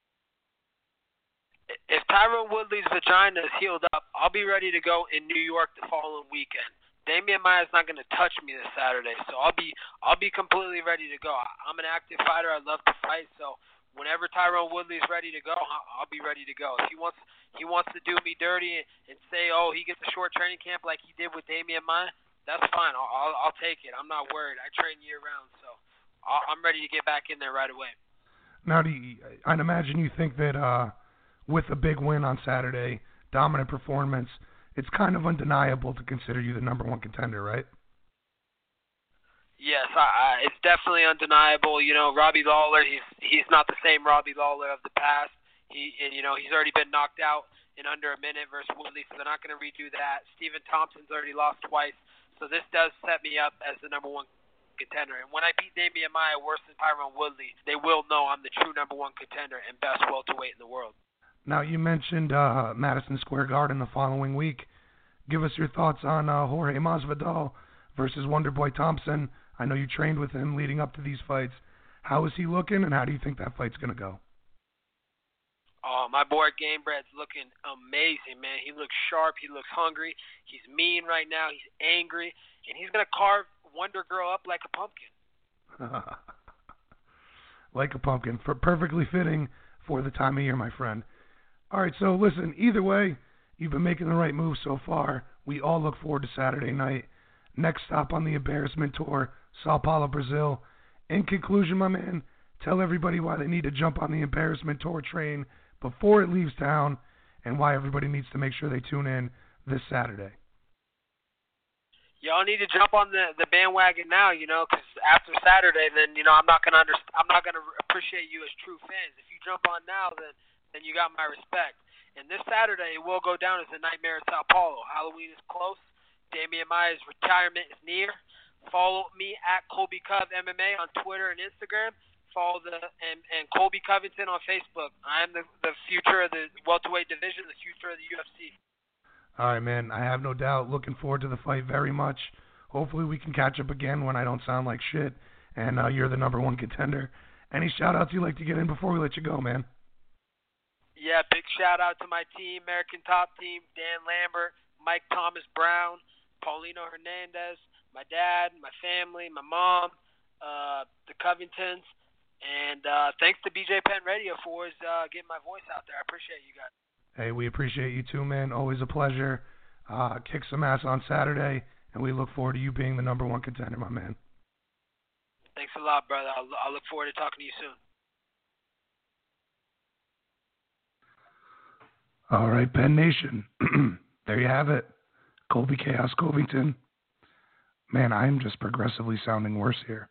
If Tyron Woodley's vagina is healed up, I'll be ready to go in New York the following weekend. Damian Maia's not going to touch me this Saturday, so I'll be completely ready to go. I'm an active fighter. I love to fight, so whenever Tyron Woodley's ready to go, I'll be ready to go. If he wants to do me dirty and say, oh, he gets a short training camp like he did with Damian Maia, that's fine. I'll take it. I'm not worried. I train year round, so I'm ready to get back in there right away. Now, I'd imagine you think that with a big win on Saturday, dominant performance, it's kind of undeniable to consider you the number one contender, right? Yes, it's definitely undeniable. You know, Robbie Lawler, he's not the same Robbie Lawler of the past. He's already been knocked out in under a minute versus Woodley, so they're not going to redo that. Stephen Thompson's already lost twice, so this does set me up as the number one contender. And when I beat Damian Maia worse than Tyron Woodley, they will know I'm the true number one contender and best welterweight in the world. Now, you mentioned Madison Square Garden the following week. Give us your thoughts on Jorge Masvidal versus Wonderboy Thompson. I know you trained with him leading up to these fights. How is he looking, and how do you think that fight's going to go? Oh, my boy Gamebred's looking amazing, man. He looks sharp. He looks hungry. He's mean right now. He's angry. And he's going to carve Wonder Girl up like a pumpkin. Like a pumpkin. Perfectly fitting for the time of year, my friend. All right, so listen, either way, you've been making the right move so far. We all look forward to Saturday night. Next stop on the Embarrassment Tour, Sao Paulo, Brazil. In conclusion, my man, tell everybody why they need to jump on the Embarrassment Tour train before it leaves town and why everybody needs to make sure they tune in this Saturday. Y'all need to jump on the bandwagon now, you know, because after Saturday, then, you know, I'm not gonna appreciate you as true fans. If you jump on now, then you got my respect. And this Saturday, it will go down as a nightmare in Sao Paulo. Halloween is close. Damian Maia's retirement is near. Follow me at Colby Cub MMA on Twitter and Instagram. follow and Colby Covington on Facebook. I am the future of the welterweight division, the future of the UFC. All right, man. I have no doubt. Looking forward to the fight very much. Hopefully we can catch up again when I don't sound like shit and you're the number one contender. Any shout-outs you'd like to get in before we let you go, man? Yeah, big shout-out to my team, American Top Team, Dan Lambert, Mike Thomas Brown, Paulino Hernandez, my dad, my family, my mom, the Covingtons, and thanks to BJ Penn Radio for getting my voice out there. I appreciate you guys. Hey, we appreciate you too, man. Always a pleasure. Kick some ass on Saturday, and we look forward to you being the number one contender, my man. Thanks a lot, brother. I'll look forward to talking to you soon. All right, Penn Nation. There you have it. Colby Chaos Covington. Man, I'm just progressively sounding worse here.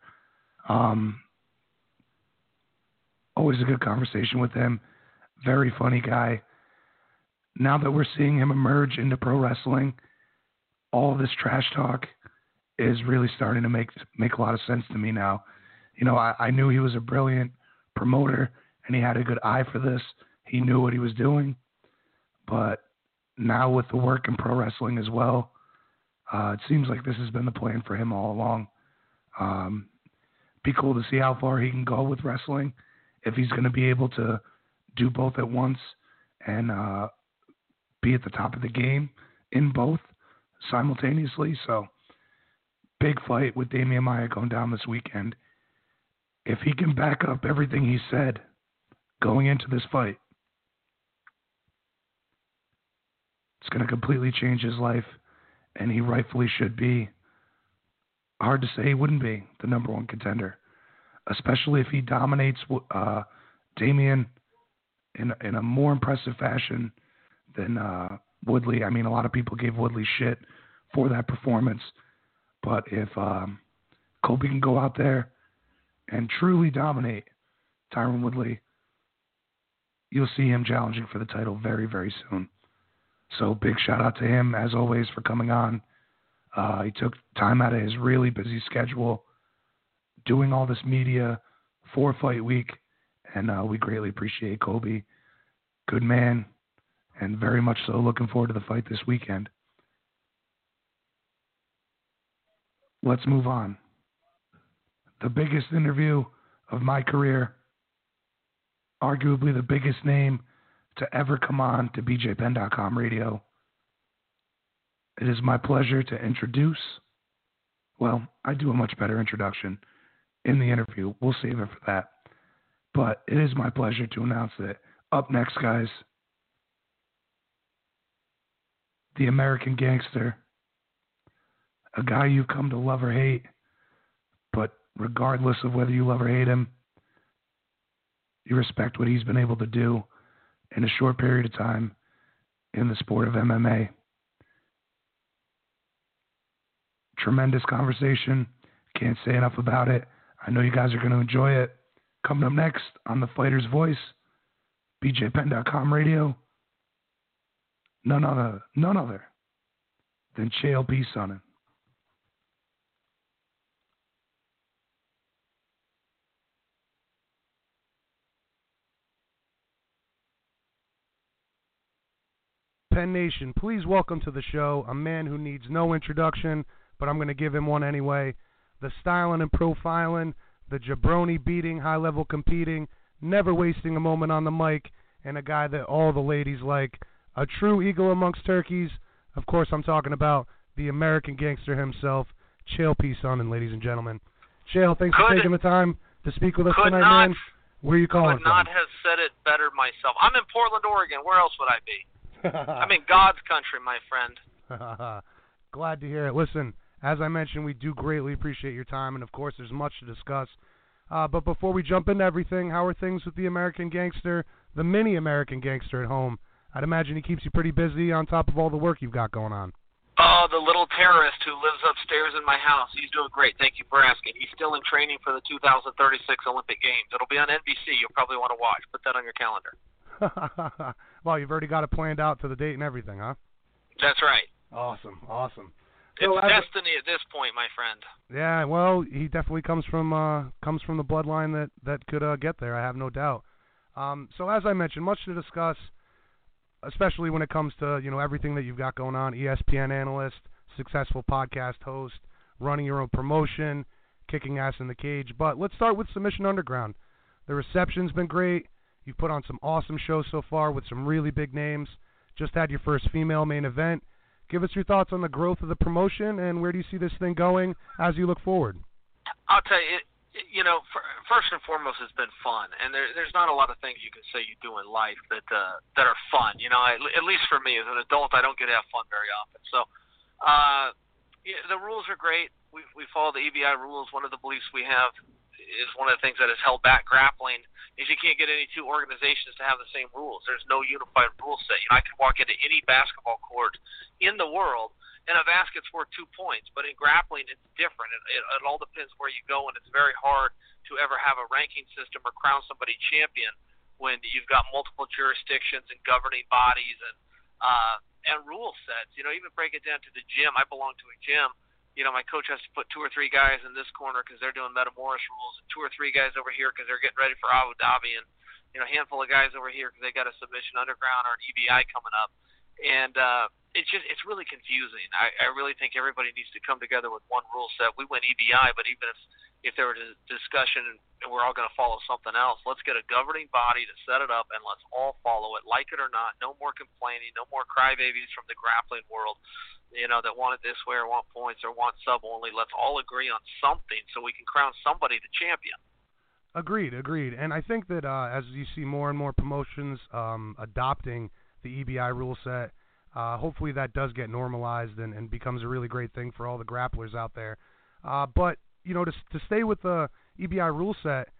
Always a good conversation with him. Very funny guy. Now that we're seeing him emerge into pro wrestling, all of this trash talk is really starting to make a lot of sense to me now. You know, I knew he was a brilliant promoter and he had a good eye for this. He knew what he was doing. But now with the work in pro wrestling as well, it seems like this has been the plan for him all along. Be cool to see how far he can go with wrestling, if he's going to be able to do both at once and be at the top of the game in both simultaneously. So, big fight with Damian Maia going down this weekend. If he can back up everything he said going into this fight, it's going to completely change his life, and he rightfully should be. Hard to say he wouldn't be the number one contender, especially if he dominates Damian in a more impressive fashion than Woodley. I mean, a lot of people gave Woodley shit for that performance, but if Colby can go out there and truly dominate Tyron Woodley, you'll see him challenging for the title very, very soon. So big shout out to him, as always, for coming on. He took time out of his really busy schedule doing all this media for Fight Week, and we greatly appreciate Colby. Good man, and very much so looking forward to the fight this weekend. Let's move on. The biggest interview of my career, arguably the biggest name to ever come on to BJPenn.com radio. It is my pleasure to introduce, well, I do a much better introduction in the interview. We'll save it for that. But it is my pleasure to announce that up next, guys, the American Gangster, a guy you've come to love or hate, but regardless of whether you love or hate him, you respect what he's been able to do in a short period of time in the sport of MMA. Tremendous conversation. Can't say enough about it. I know you guys are going to enjoy it. Coming up next on The Fighter's Voice, BJPenn.com radio, none other than Chael P. Sonnen. Penn Nation, please welcome to the show a man who needs no introduction, but I'm going to give him one anyway. The styling and profiling, the jabroni beating, high-level competing, never wasting a moment on the mic, and a guy that all the ladies like. A true eagle amongst turkeys. Of course, I'm talking about the American Gangster himself, Chael P. Sonnen, ladies and gentlemen. Chael, thanks for taking the time to speak with us tonight, man. Where are you calling from? Could not have said it better myself. I'm in Portland, Oregon. Where else would I be? I'm in God's country, my friend. Glad to hear it. Listen, as I mentioned, we do greatly appreciate your time, and of course there's much to discuss. But before we jump into everything, how are things with the American Gangster, the mini American Gangster at home? I'd imagine he keeps you pretty busy on top of all the work you've got going on. Oh, the little terrorist who lives upstairs in my house. He's doing great. Thank you for asking. He's still in training for the 2036 Olympic Games. It'll be on NBC. You'll probably want to watch. Put that on your calendar. Well, you've already got it planned out to the date and everything, huh? That's right. Awesome. It's destiny at this point, my friend. Yeah, well, he definitely comes from the bloodline that could get there. I have no doubt. So as I mentioned, much to discuss, especially when it comes to everything that you've got going on. ESPN analyst, successful podcast host, running your own promotion, kicking ass in the cage. But let's start with Submission Underground. The reception's been great. You've put on some awesome shows so far with some really big names. Just had your first female main event. Give us your thoughts on the growth of the promotion and where do you see this thing going as you look forward? I'll tell you, first and foremost, it's been fun, and there's not a lot of things you can say you do in life that are fun. At least for me as an adult, I don't get to have fun very often. So, the rules are great. We follow the EBI rules. One of the beliefs we have is one of the things that has held back grappling is you can't get any two organizations to have the same rules. There's no unified rule set. I could walk into any basketball court in the world, and a basket's worth 2 points. But in grappling, it's different. It all depends where you go, and it's very hard to ever have a ranking system or crown somebody champion when you've got multiple jurisdictions and governing bodies and rule sets. Even break it down to the gym. I belong to a gym. My coach has to put 2 or 3 guys in this corner because they're doing Metamoris rules, and 2 or 3 guys over here because they're getting ready for Abu Dhabi, and a handful of guys over here because they got a Submission Underground or an EBI coming up. And it's really confusing. I really think everybody needs to come together with one rule set. We went EBI, but even if there was a discussion and we're all going to follow something else, let's get a governing body to set it up and let's all follow it, like it or not. No more complaining, no more crybabies from the grappling world, that want it this way or want points or want sub only. Let's all agree on something so we can crown somebody the champion. Agreed. And I think that as you see more and more promotions adopting the EBI rule set, hopefully that does get normalized and becomes a really great thing for all the grapplers out there. But, to stay with the EBI rule set,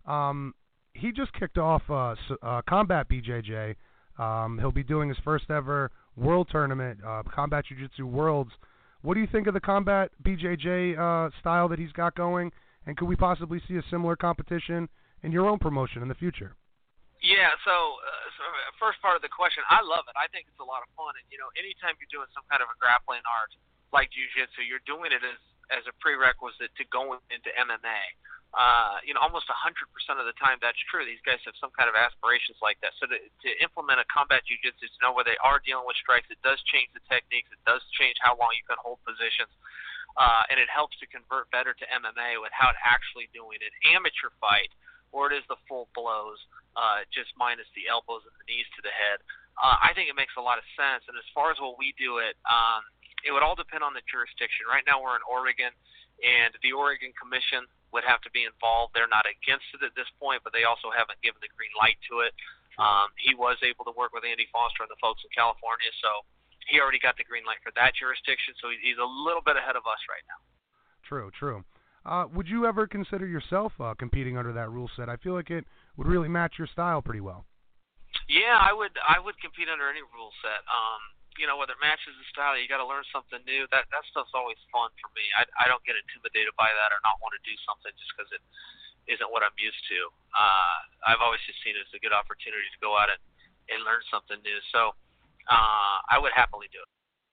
he just kicked off Combat BJJ. He'll be doing his first ever World Tournament, Combat Jiu-Jitsu Worlds. What do you think of the Combat BJJ style that he's got going? And could we possibly see a similar competition in your own promotion in the future? Yeah, so first part of the question, I love it. I think it's a lot of fun. And, anytime you're doing some kind of a grappling art like jiu-jitsu, you're doing it as a prerequisite to going into MMA. Almost 100% of the time that's true. These guys have some kind of aspirations like that. So to implement a combat jiu-jitsu, to know where they are dealing with strikes, it does change the techniques. It does change how long you can hold positions. And it helps to convert better to MMA without actually doing an amateur fight, or it is the full blows, just minus the elbows and the knees to the head. I think it makes a lot of sense. And as far as what we do it would all depend on the jurisdiction. Right now we're in Oregon, and the Oregon Commission would have to be involved. They're not against it at this point, but they also haven't given the green light to it. He was able to work with Andy Foster and the folks in California, so he already got the green light for that jurisdiction, so he's a little bit ahead of us right now. True. Would you ever consider yourself competing under that rule set? I feel like it would really match your style pretty well. Yeah, I would compete under any rule set. Whether it matches the style, you got to learn something new. That stuff's always fun for me. I don't get intimidated by that or not want to do something just because it isn't what I'm used to. I've always just seen it as a good opportunity to go out and learn something new. So I would happily do it.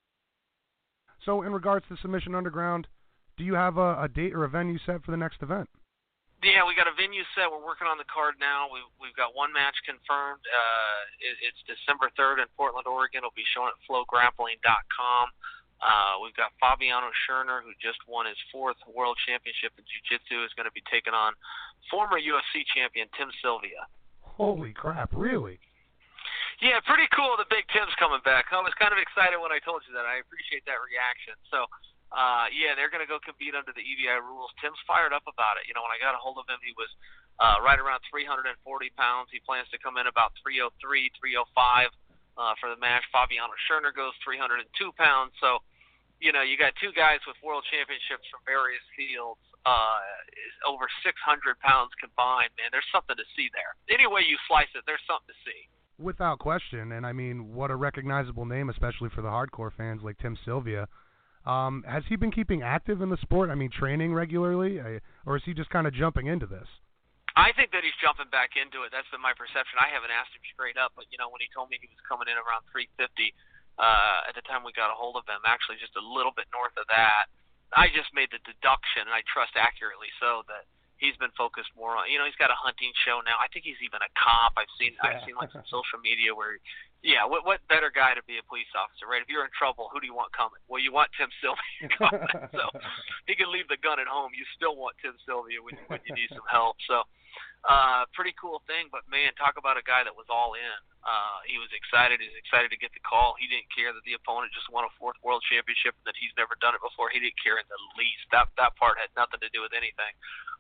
So in regards to Submission Underground, do you have a date or a venue set for the next event? Yeah, we got a venue set. We're working on the card now. We've got one match confirmed. It's December 3rd in Portland, Oregon. It'll be shown at flowgrappling.com. We've got Fabiano Scherner, who just won his 4th world championship in jiu-jitsu, is going to be taking on former UFC champion Tim Sylvia. Holy crap, really? Yeah, pretty cool. The big Tim's coming back. I was kind of excited when I told you that. I appreciate that reaction. So, they're going to go compete under the EBI rules. Tim's fired up about it. When I got a hold of him, he was right around 340 pounds. He plans to come in about 303, 305 for the match. Fabiano Scherner goes 302 pounds. So, you got 2 guys with world championships from various fields, over 600 pounds combined. Man, there's something to see there. Any way you slice it, there's something to see. Without question. And, I mean, what a recognizable name, especially for the hardcore fans like Tim Sylvia. Has he been keeping active in the sport? I mean, training regularly, or is he just kind of jumping into this? I think that he's jumping back into it. That's been my perception. I haven't asked him straight up, but when he told me he was coming in around 350, at the time we got a hold of him, actually just a little bit north of that. I just made the deduction, and I trust accurately so, that he's been focused more on, he's got a hunting show now. I think he's even a cop. I've seen like some social media where, what better guy to be a police officer, right? If you're in trouble, who do you want coming? Well, you want Tim Sylvia coming. So he can leave the gun at home. You still want Tim Sylvia when you need some help. So pretty cool thing. But man, talk about a guy that was all in. He was excited. He was excited to get the call. He didn't care that the opponent just won a 4th world championship and that he's never done it before. He didn't care in the least. That part had nothing to do with anything.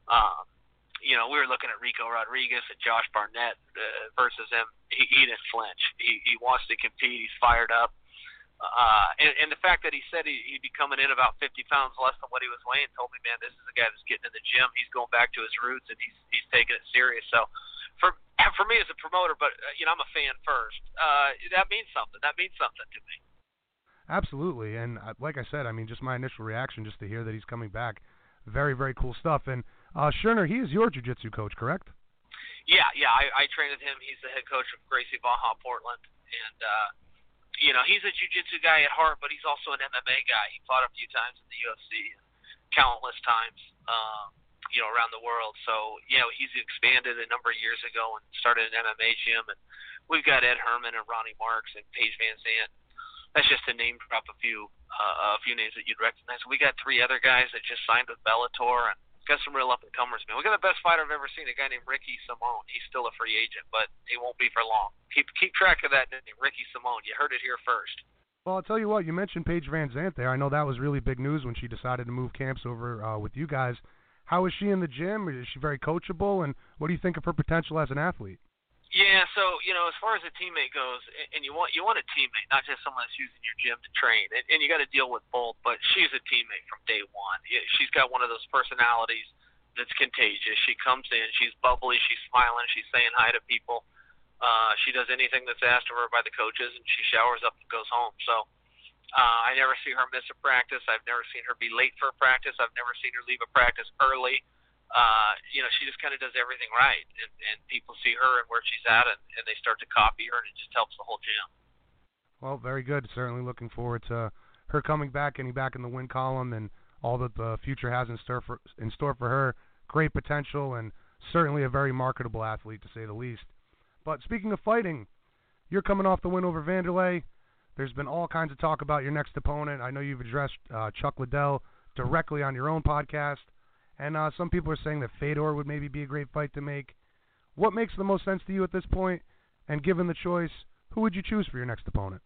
We were looking at Rico Rodriguez and Josh Barnett versus him. He didn't flinch. He wants to compete. He's fired up. And the fact that he said he'd be coming in about 50 pounds less than what he was weighing told me, man, this is a guy that's getting in the gym. He's going back to his roots, and he's taking it serious. So for me as a promoter, but I'm a fan first. That means something. That means something to me. Absolutely, and like I said, I mean, just my initial reaction just to hear that he's coming back, very, very cool stuff. And Scherner, he is your jiu-jitsu coach, correct? Yeah, I trained with him. He's the head coach of Gracie Baja Portland, and he's a jiu-jitsu guy at heart, but he's also an MMA guy. He fought a few times in the UFC, countless times, around the world. So, he's expanded a number of years ago and started an MMA gym, and we've got Ed Herman and Ronnie Marks and Paige Van Zandt. That's just to name drop a few names that you'd recognize. We got 3 other guys that just signed with Bellator, and got some real up-and-comers, man. We got the best fighter I've ever seen, a guy named Ricky Simone. He's still a free agent, but he won't be for long. Keep track of that name, Ricky Simone. You heard it here first. Well, I'll tell you what, you mentioned Paige Van Zandt there. I know that was really big news when she decided to move camps over with you guys. How is she in the gym? Is she very coachable, and what do you think of her potential as an athlete? Yeah, so, as far as a teammate goes, and you want a teammate, not just someone that's using your gym to train, and you got to deal with both, but she's a teammate from day one. She's got one of those personalities that's contagious. She comes in, she's bubbly, she's smiling, she's saying hi to people. She does anything that's asked of her by the coaches, and she showers up and goes home. So I never see her miss a practice. I've never seen her be late for a practice. I've never seen her leave a practice early. She just kind of does everything right, and people see her and where she's at, and they start to copy her, and it just helps the whole gym. Well, very good. Certainly looking forward to her coming back, getting back in the win column, and all that the future has in store for her. Great potential, and certainly a very marketable athlete, to say the least. But speaking of fighting, you're coming off the win over Vanderlei. There's been all kinds of talk about your next opponent. I know you've addressed Chuck Liddell directly on your own podcast. And some people are saying that Fedor would maybe be a great fight to make. What makes the most sense to you at this point? And given the choice, who would you choose for your next opponent?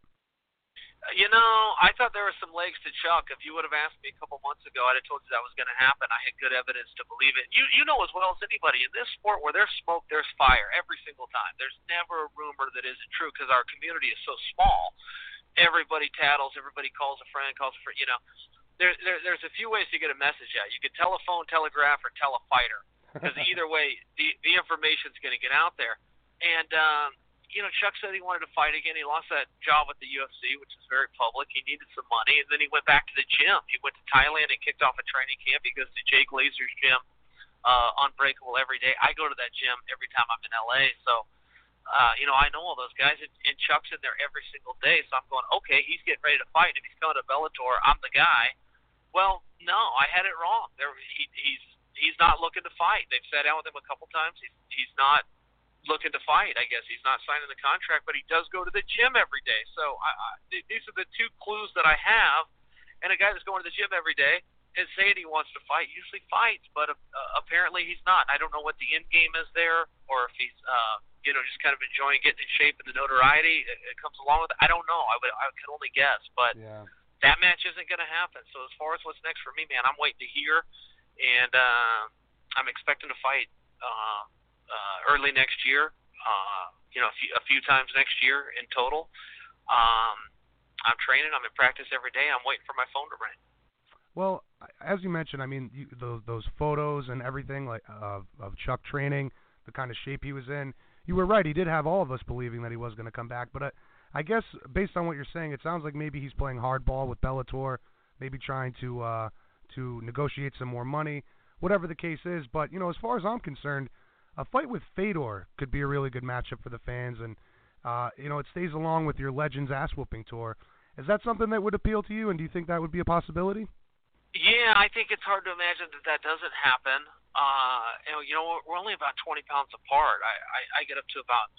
I thought there were some legs to Chuck. If you would have asked me a couple months ago, I'd have told you that was going to happen. I had good evidence to believe it. You know as well as anybody, in this sport where there's smoke, there's fire every single time. There's never a rumor that isn't true because our community is so small. Everybody tattles, everybody calls a friend, There's a few ways to get a message out. You could telephone, telegraph, or tell a fighter. Because either way, the information's going to get out there. And, Chuck said he wanted to fight again. He lost that job at the UFC, which is very public. He needed some money. And then he went back to the gym. He went to Thailand and kicked off a training camp. He goes to Jake Laser's gym, Unbreakable, every day. I go to that gym every time I'm in L.A. So, I know all those guys. And Chuck's in there every single day. So I'm going, okay, he's getting ready to fight. If he's coming to Bellator, I'm the guy. Well, no, I had it wrong. He's not looking to fight. They've sat down with him a couple times. He's not looking to fight. I guess he's not signing the contract, but he does go to the gym every day. So these are the 2 clues that I have. And a guy that's going to the gym every day and saying he wants to fight usually fights, but apparently he's not. I don't know what the end game is there, or if he's just kind of enjoying getting in shape and the notoriety it comes along with it. I don't know. I can only guess, but. Yeah. That match isn't going to happen. So as far as what's next for me, man, I'm waiting to hear, and I'm expecting to fight early next year. A few times next year in total. I'm training. I'm in practice every day. I'm waiting for my phone to ring. Well, as you mentioned, I mean, those photos and everything of Chuck training, the kind of shape he was in. You were right. He did have all of us believing that he was going to come back, but. I guess based on what you're saying, it sounds like maybe he's playing hardball with Bellator, maybe trying to negotiate some more money, whatever the case is. But as far as I'm concerned, a fight with Fedor could be a really good matchup for the fans, and it stays along with your Legends ass whooping tour. Is that something that would appeal to you, and do you think that would be a possibility? Yeah, I think it's hard to imagine that doesn't happen. We're only about 20 pounds apart. I get up to about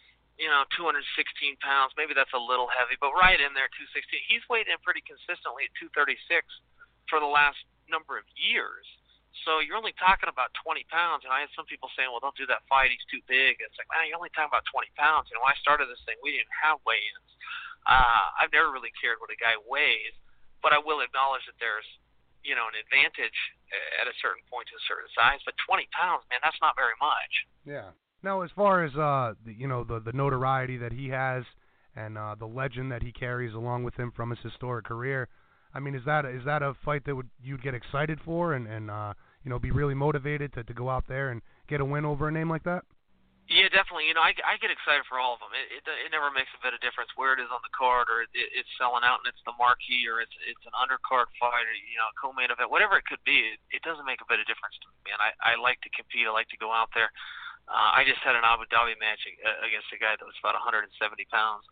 216 pounds. Maybe that's a little heavy, but right in there, 216. He's weighed in pretty consistently at 236 for the last number of years. So you're only talking about 20 pounds. And I had some people saying, well, don't do that fight. He's too big. It's like, man, you're only talking about 20 pounds. When I started this thing, we didn't have weigh-ins. I've never really cared what a guy weighs, but I will acknowledge that there's an advantage at a certain point to a certain size, but 20 pounds, man, that's not very much. Yeah. Now, as far as the notoriety that he has and the legend that he carries along with him from his historic career, I mean, is that a fight that you'd get excited for and be really motivated to go out there and get a win over a name like that? Yeah, definitely. I get excited for all of them. It never makes a bit of difference where it is on the card, or it's selling out and it's the marquee, or it's an undercard fight, or a co-main event, whatever it could be. It doesn't make a bit of difference to me, man. I like to compete. I like to go out there. I just had an Abu Dhabi match against a guy that was about 170 pounds,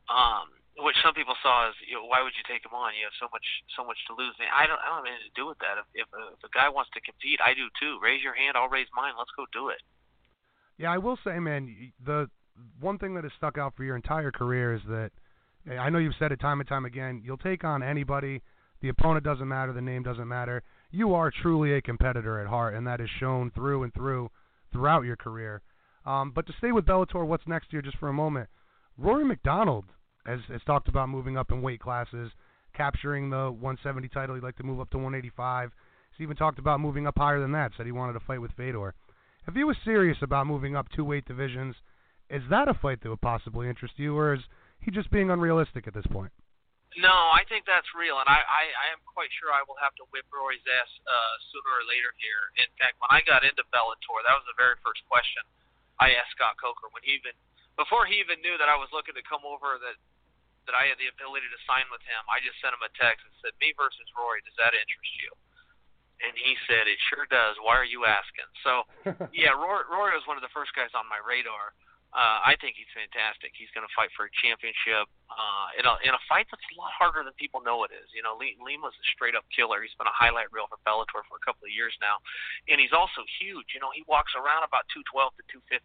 which some people saw as, why would you take him on? You have so much to lose. Man, I don't have anything to do with that. If a guy wants to compete, I do too. Raise your hand, I'll raise mine. Let's go do it. Yeah, I will say, man, the one thing that has stuck out for your entire career is that, I know you've said it time and time again, you'll take on anybody. The opponent doesn't matter. The name doesn't matter. You are truly a competitor at heart, and that is shown through and throughout your career. But to stay with Bellator, what's next year just for a moment, Rory MacDonald has talked about moving up in weight classes, capturing the 170 title. He'd like to move up to 185. He's even talked about moving up higher than that, said he wanted to fight with Fedor. If he was serious about moving up 2 weight divisions, is that a fight that would possibly interest you, or is he just being unrealistic at this point? No, I think that's real, and I am quite sure I will have to whip Rory's ass sooner or later here. In fact, when I got into Bellator, that was the very first question I asked Scott Coker before he even knew that I was looking to come over, that I had the ability to sign with him. I just sent him a text and said, "Me versus Rory, does that interest you?" And he said, "It sure does. Why are you asking?" So, yeah, Rory was one of the first guys on my radar. I think he's fantastic. He's going to fight for a championship in a fight that's a lot harder than people know it is. Lima's a straight-up killer. He's been a highlight reel for Bellator for a couple of years now. And he's also huge. He walks around about 212 to 215.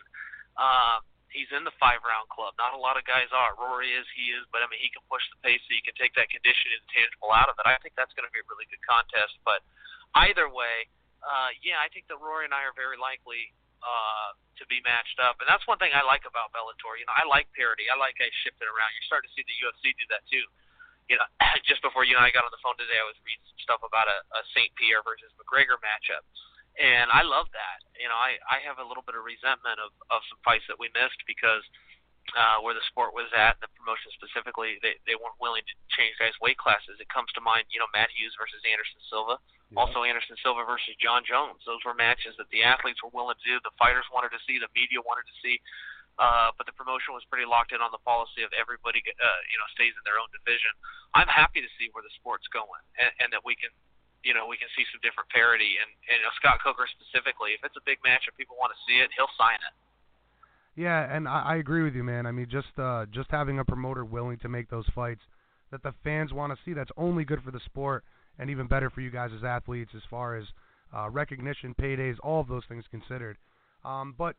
He's in the 5-round club. Not a lot of guys are. Rory is, he is, but, I mean, he can push the pace so you can take that conditioning intangible out of it. I think that's going to be a really good contest. But either way, I think that Rory and I are very likely to be matched up. And that's one thing I like about Bellator. I like parity. I like guys shifting around. You're starting to see the UFC do that too. Just before you and I got on the phone today, I was reading some stuff about a St. Pierre versus McGregor matchup. And I love that. I have a little bit of resentment of some fights that we missed because where the sport was at, the promotion specifically, they weren't willing to change guys' weight classes. It comes to mind, Matt Hughes versus Anderson Silva. Yeah. Also Anderson Silva versus John Jones. Those were matches that the athletes were willing to do, the fighters wanted to see, the media wanted to see. But the promotion was pretty locked in on the policy of everybody, stays in their own division. I'm happy to see where the sport's going, and that we can see some different parity. And Scott Coker specifically, if it's a big match and people want to see it, he'll sign it. Yeah, and I agree with you, man. I mean, just having a promoter willing to make those fights that the fans want to see, that's only good for the sport and even better for you guys as athletes as far as recognition, paydays, all of those things considered. But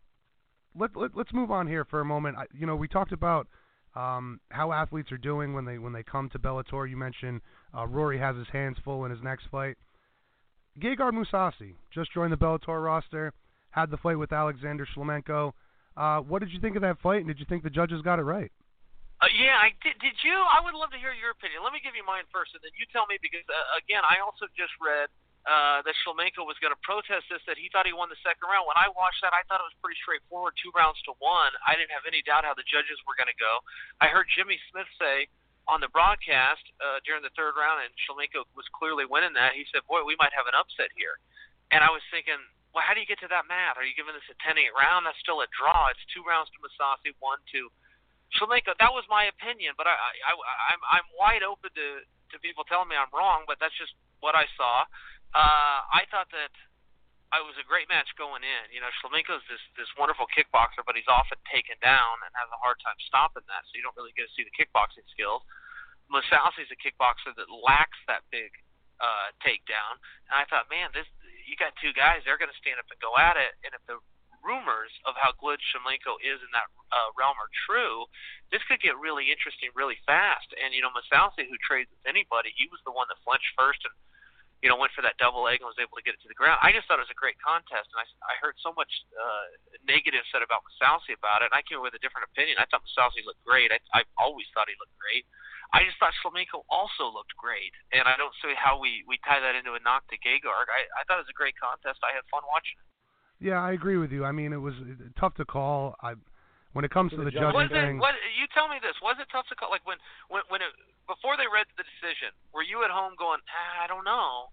let's move on here for a moment. We talked about how athletes are doing when they come to Bellator. You mentioned Rory has his hands full in his next fight. Gegard Mousasi just joined the Bellator roster, had the fight with Alexander Shlemenko. What did you think of that fight, and did you think the judges got it right? Yeah, I did. Did you? I would love to hear your opinion. Let me give you mine first, and then you tell me, because, again, I also just read that Shlemenko was going to protest this, that he thought he won the second round. When I watched that, I thought it was pretty straightforward, 2 rounds to 1. I didn't have any doubt how the judges were going to go. I heard Jimmy Smith say on the broadcast during the 3rd round, and Shlemenko was clearly winning that, he said, boy, we might have an upset here. And I was thinking, well, how do you get to that math? Are you giving this a 10-8 round? That's still a draw. It's 2 rounds to Mousasi, 1 to Shlemenko. That was my opinion, but I'm wide open to people telling me I'm wrong, but that's just what I saw. I thought that it was a great match going in. Shlemenko's this wonderful kickboxer, but he's often taken down and has a hard time stopping that, so you don't really get to see the kickboxing skills. Mousasi's a kickboxer that lacks that big takedown. And I thought, man, you got two guys, they're going to stand up and go at it. And if the rumors of how good Shlemenko is in that realm are true, this could get really interesting really fast. And, Mousasi, who trades with anybody, he was the one that flinched first and, went for that double leg and was able to get it to the ground. I just thought it was a great contest, and I heard so much negative said about Mousasi about it, and I came with a different opinion. I thought Mousasi looked great. I always thought he looked great. I just thought Shlemenko also looked great, and I don't see how we tie that into a knock to Gegard. I thought it was a great contest. I had fun watching it. Yeah, I agree with you. I mean, it was tough to call. When it comes to the judging thing, you tell me this: was it tough to call? Like when it, before they read the decision, were you at home going, I don't know?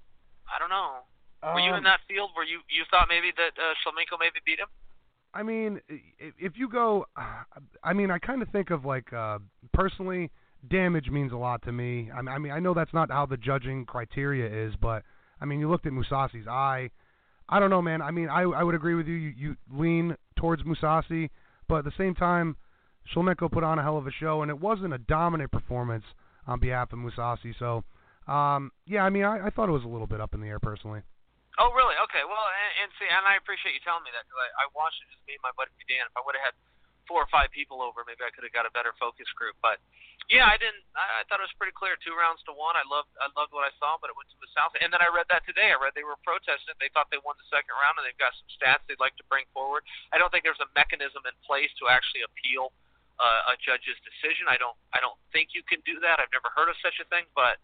Were you in that field where you thought maybe that Shlemenko maybe beat him? I mean, if you go, I kind of think of like personally, damage means a lot to me. I mean, I know that's not how the judging criteria is, but I mean, you looked at Mousasi's eye. I don't know, man. I mean, I would agree with you. You lean towards Mousasi, but at the same time, Shlemenko put on a hell of a show, and it wasn't a dominant performance on behalf of Mousasi. So, yeah, I mean, I thought it was a little bit up in the air personally. Oh, really? Okay. Well, and see, and I appreciate you telling me that, because I watched it just me and my buddy Dan. If I would have had 4 or 5 people over, maybe I could have got a better focus group. But yeah, I thought it was pretty clear, 2 rounds to 1. I loved what I saw, but it went to Mousasi. And then I read that today. I read they were protesting it. They thought they won the second round, and they've got some stats they'd like to bring forward. I don't think there's a mechanism in place to actually appeal a judge's decision. I don't think you can do that. I've never heard of such a thing, but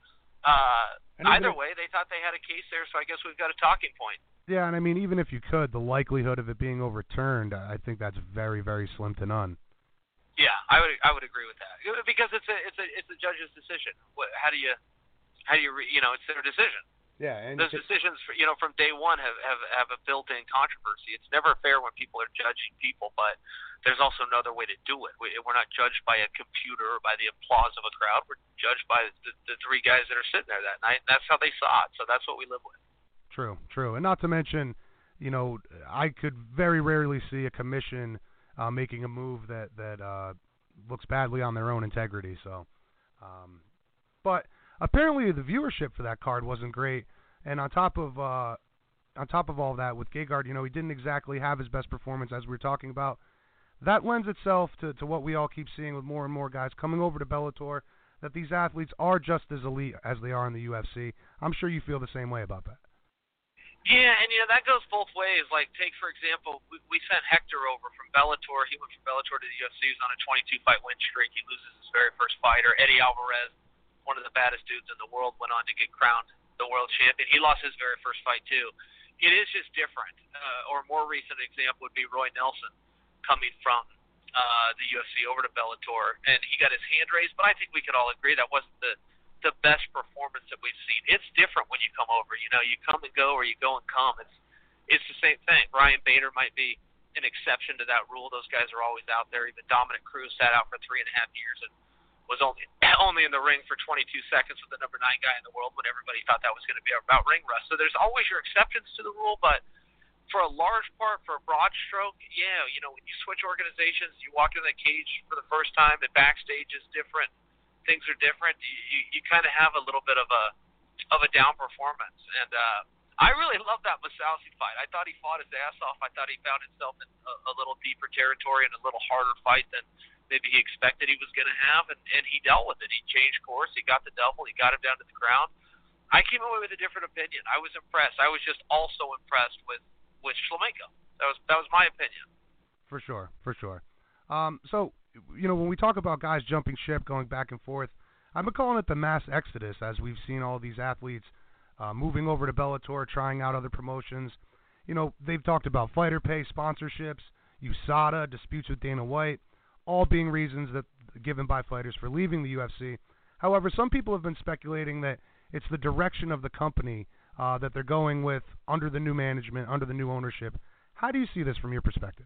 either way, they thought they had a case there, so I guess we've got a talking point. Yeah, and I mean, even if you could, the likelihood of it being overturned, I think that's very, very slim to none. Yeah, I would agree with that, because it's a judge's decision. How do you it's their decision. Yeah, and those decisions, from day one have a built-in controversy. It's never fair when people are judging people, but there's also another way to do it. We're not judged by a computer or by the applause of a crowd. We're judged by the 3 guys that are sitting there that night. That's how they saw it, so that's what we live with. True. And not to mention, I could very rarely see a commission making a move that looks badly on their own integrity. So, but apparently the viewership for that card wasn't great, and on top of all that, with Gegard, he didn't exactly have his best performance, as we were talking about. That lends itself to what we all keep seeing with more and more guys coming over to Bellator, that these athletes are just as elite as they are in the UFC. I'm sure you feel the same way about that. Yeah, and that goes both ways. Like, take for example, we sent Hector over from Bellator. He went from Bellator to the UFC. He was on a 22-fight win streak. He loses his very first fighter. Eddie Alvarez, one of the baddest dudes in the world, went on to get crowned the world champion. He lost his very first fight too. It is just different. Or a more recent example would be Roy Nelson coming from the UFC over to Bellator, and he got his hand raised. But I think we could all agree that wasn't the best performance that we've seen. It's different when you come over. You come and go, or you go and come. It's the same thing. Ryan Bader might be an exception to that rule. Those guys are always out there. Even Dominic Cruz sat out for 3.5 years and was only in the ring for 22 seconds with the number 9 guy in the world when everybody thought that was going to be about ring rust. So there's always your exceptions to the rule, but for a large part, for a broad stroke, yeah, when you switch organizations, you walk in the cage for the first time, and backstage is different. Things are different. You kind of have a little bit of a down performance, and I really loved that Mousasi fight. I thought he fought his ass off. I thought he found himself in a little deeper territory and a little harder fight than maybe he expected he was going to have, and he dealt with it. He changed course. He got the double. He got him down to the ground. I came away with a different opinion. I was impressed. I was just also impressed with Shlemenko. That was my opinion. For sure. So, when we talk about guys jumping ship, going back and forth, I've been calling it the mass exodus, as we've seen all these athletes moving over to Bellator, trying out other promotions. They've talked about fighter pay, sponsorships, USADA, disputes with Dana White, all being reasons that given by fighters for leaving the UFC. However, some people have been speculating that it's the direction of the company that they're going with under the new management, under the new ownership. How do you see this from your perspective?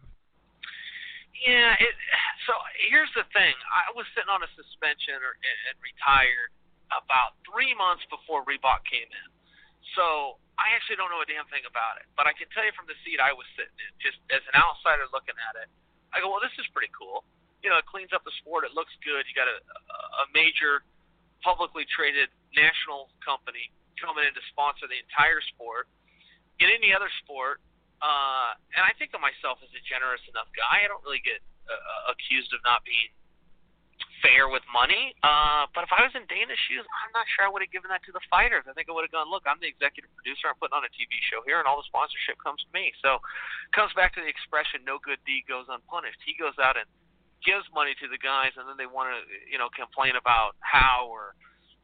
Yeah, so here's the thing. I was sitting on a suspension and retired about 3 months before Reebok came in. So I actually don't know a damn thing about it. But I can tell you from the seat I was sitting in, just as an outsider looking at it, I go, well, this is pretty cool. It cleans up the sport. It looks good. You got a major publicly traded national company coming in to sponsor the entire sport. In any other sport, and I think of myself as a generous enough guy. I don't really get accused of not being fair with money. But if I was in Dana's shoes, I'm not sure I would have given that to the fighters. I think I would have gone, look, I'm the executive producer. I'm putting on a TV show here, and all the sponsorship comes to me. So it comes back to the expression, no good deed goes unpunished. He goes out and gives money to the guys, and then they want to, complain about how or,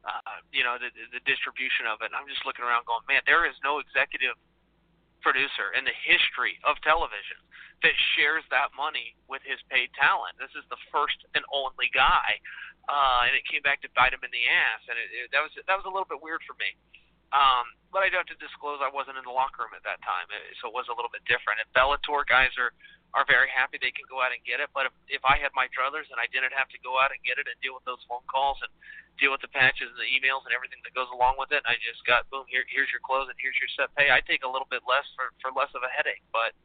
the distribution of it. And I'm just looking around going, man, there is no executive producer in the history of television that shares that money with his paid talent. This is the first and only guy, and it came back to bite him in the ass, and that was a little bit weird for me. But I do have to disclose I wasn't in the locker room at that time, so it was a little bit different. And Bellator guys are very happy they can go out and get it, but if I had my druthers and I didn't have to go out and get it and deal with those phone calls and deal with the patches and the emails and everything that goes along with it, and I just got, boom, here's your clothes and here's your set pay, I'd take a little bit less for less of a headache. But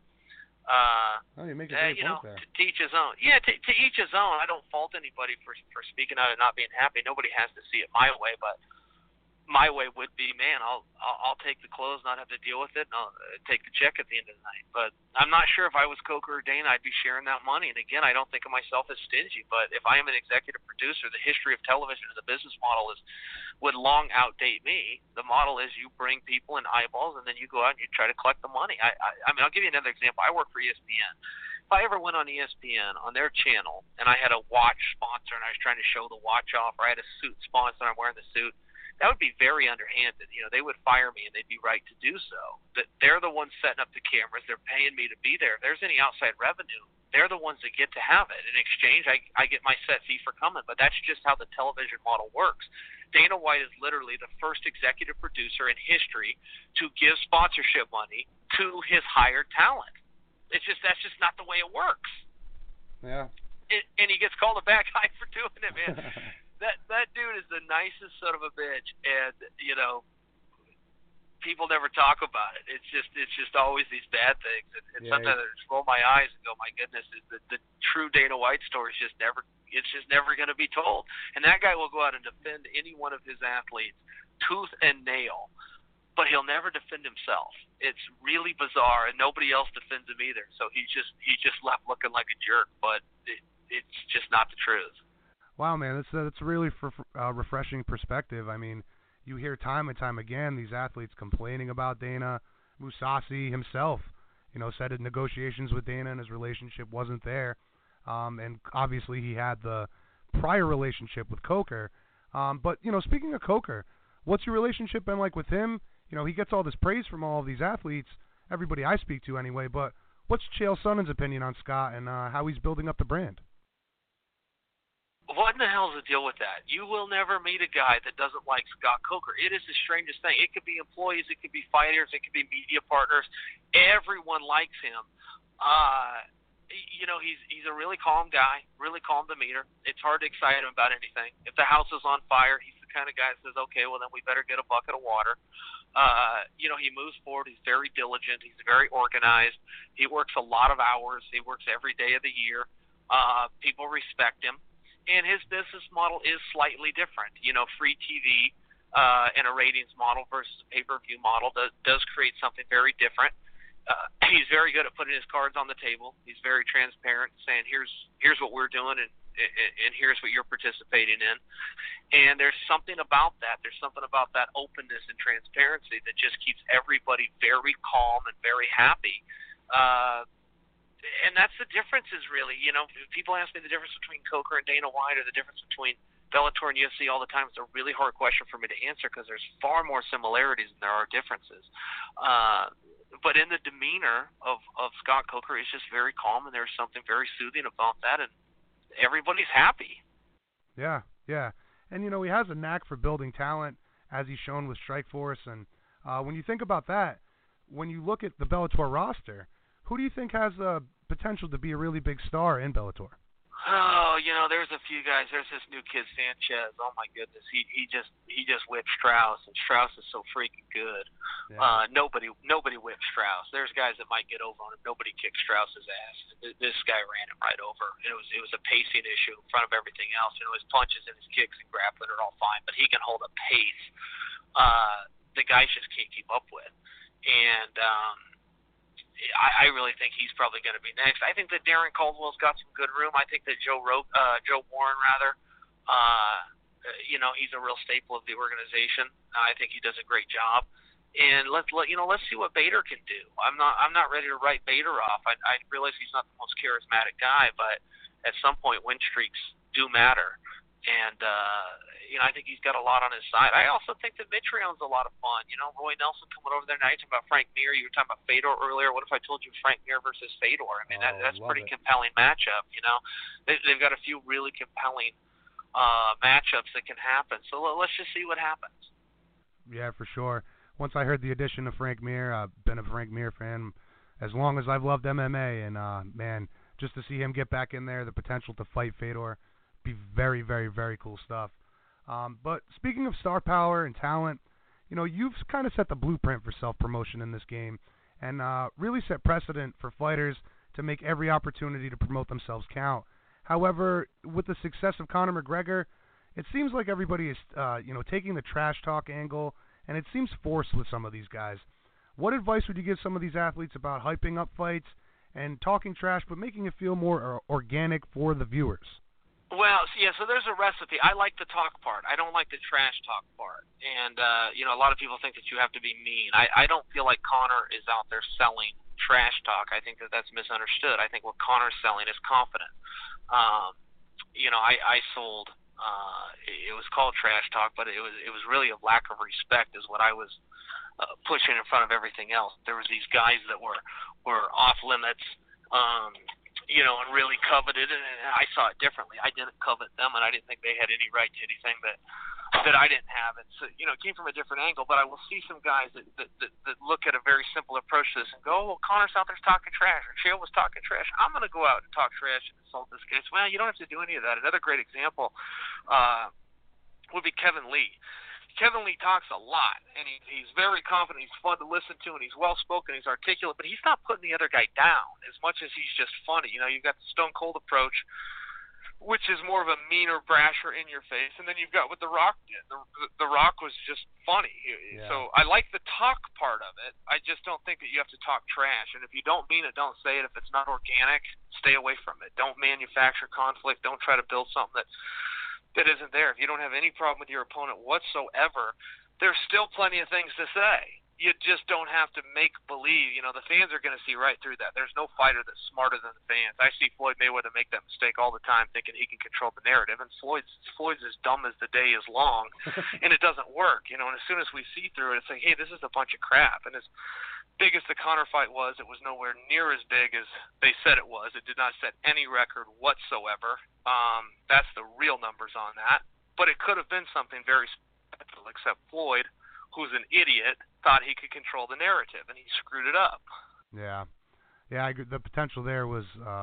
you make a great point there. To each his own. Yeah, to each his own. I don't fault anybody for speaking out and not being happy. Nobody has to see it my way, but my way would be, man, I'll take the clothes, not have to deal with it, and I'll take the check at the end of the night. But I'm not sure if I was Coker or Dana, I'd be sharing that money. And again, I don't think of myself as stingy. But if I am an executive producer, the history of television and the business model would long outdate me. The model is you bring people and eyeballs, and then you go out and you try to collect the money. I mean, I'll give you another example. I work for ESPN. If I ever went on ESPN on their channel and I had a watch sponsor and I was trying to show the watch off, or I had a suit sponsor and I'm wearing the suit, that would be very underhanded. They would fire me, and they'd be right to do so. But they're the ones setting up the cameras. They're paying me to be there. If there's any outside revenue, they're the ones that get to have it. In exchange, I get my set fee for coming. But that's just how the television model works. Dana White is literally the first executive producer in history to give sponsorship money to his hired talent. That's just not the way it works. Yeah. And he gets called a bad guy for doing it, man. That dude is the nicest son of a bitch, and people never talk about it. It's just always these bad things, and sometimes I just roll my eyes and go, my goodness, the true Dana White story is just never going to be told. And that guy will go out and defend any one of his athletes tooth and nail, but he'll never defend himself. It's really bizarre, and nobody else defends him either. So he's just left looking like a jerk, but it's just not the truth. Wow, man, that's really refreshing perspective. I mean, you hear time and time again these athletes complaining about Dana. Mousasi himself, said in negotiations with Dana and his relationship wasn't there. And obviously he had the prior relationship with Coker. But, speaking of Coker, what's your relationship been like with him? He gets all this praise from all of these athletes, everybody I speak to anyway, but what's Chael Sonnen's opinion on Scott and how he's building up the brand? What in the hell is the deal with that? You will never meet a guy that doesn't like Scott Coker. It is the strangest thing. It could be employees, it could be fighters, it could be media partners. Everyone likes him. He's a really calm guy, really calm demeanor. It's hard to excite him about anything. If the house is on fire, he's the kind of guy that says, okay, well, then we better get a bucket of water. He moves forward. He's very diligent. He's very organized. He works a lot of hours. He works every day of the year. People respect him. And his business model is slightly different. Free TV and a ratings model versus a pay-per-view model does create something very different. He's very good at putting his cards on the table. He's very transparent, saying, here's what we're doing, and here's what you're participating in. And there's something about that. There's something about that openness and transparency that just keeps everybody very calm and very happy. And that's the differences, really. People ask me the difference between Coker and Dana White or the difference between Bellator and UFC all the time. It's a really hard question for me to answer because there's far more similarities than there are differences. But in the demeanor of Scott Coker, he's just very calm, and there's something very soothing about that, and everybody's happy. Yeah. And, he has a knack for building talent, as he's shown with Strikeforce. And when you think about that, when you look at the Bellator roster, who do you think has the potential to be a really big star in Bellator? Oh, there's a few guys. There's this new kid Sanchez. Oh my goodness, he just whipped Strauss, and Strauss is so freaking good. Yeah. Nobody whipped Strauss. There's guys that might get over on him. Nobody kicked Strauss's ass. This guy ran him right over. It was a pacing issue in front of everything else. His punches and his kicks and grappling are all fine, but he can hold a pace the guys just can't keep up with. And I really think he's probably going to be next. I think that Darren Caldwell's got some good room. I think that Joe Warren, he's a real staple of the organization. I think he does a great job. And let's see what Bader can do. I'm not ready to write Bader off. I realize he's not the most charismatic guy, but at some point win streaks do matter. And I think he's got a lot on his side. I also think that Mitrione's a lot of fun. Roy Nelson coming over there now. You're talking about Frank Mir. You were talking about Fedor earlier. What if I told you Frank Mir versus Fedor? I mean, that's a pretty compelling matchup. They've got a few really compelling matchups that can happen. So let's just see what happens. Yeah, for sure. Once I heard the addition of Frank Mir, I've been a Frank Mir fan as long as I've loved MMA. And, man, just to see him get back in there, the potential to fight Fedor, be very, very, very cool stuff. But speaking of star power and talent, you've kind of set the blueprint for self-promotion in this game and really set precedent for fighters to make every opportunity to promote themselves count. However, with the success of Conor McGregor, it seems like everybody is, taking the trash talk angle, and it seems forced with some of these guys. What advice would you give some of these athletes about hyping up fights and talking trash, but making it feel more organic for the viewers? Well, yeah, so there's a recipe. I like the talk part. I don't like the trash talk part. And, a lot of people think that you have to be mean. I don't feel like Conor is out there selling trash talk. I think that that's misunderstood. I think what Conor's selling is confidence. I sold, it was called trash talk, but it was really a lack of respect is what I was pushing in front of everything else. There was these guys that were off limits, and really coveted, and I saw it differently. I didn't covet them, and I didn't think they had any right to anything that I didn't have. And so, it came from a different angle, but I will see some guys that look at a very simple approach to this and go, oh, well, Conor's out there talking trash, or Chael was talking trash. I'm going to go out and talk trash and insult this guy. So, well, you don't have to do any of that. Another great example would be Kevin Lee. Kevin Lee talks a lot, and he's very confident. He's fun to listen to, and he's well-spoken. He's articulate, but he's not putting the other guy down as much as he's just funny. You've got the Stone Cold approach, which is more of a meaner, brasher, in-your-face, and then you've got what The Rock did. The Rock was just funny. Yeah. So I like the talk part of it. I just don't think that you have to talk trash, and if you don't mean it, don't say it. If it's not organic, stay away from it. Don't manufacture conflict. Don't try to build something that isn't there. If you don't have any problem with your opponent whatsoever, there's still plenty of things to say. You just don't have to make believe. The fans are going to see right through that. There's no fighter that's smarter than the fans. I see Floyd Mayweather make that mistake all the time, thinking he can control the narrative, and Floyd's as dumb as the day is long, and it doesn't work. And as soon as we see through it, it's like, hey, this is a bunch of crap. And as big as the Conor fight was, it was nowhere near as big as they said it was. It did not set any record whatsoever. That's the real numbers on that. But it could have been something very special, except Floyd, who's an idiot, thought he could control the narrative, and he screwed it up. Yeah, I agree. The potential there was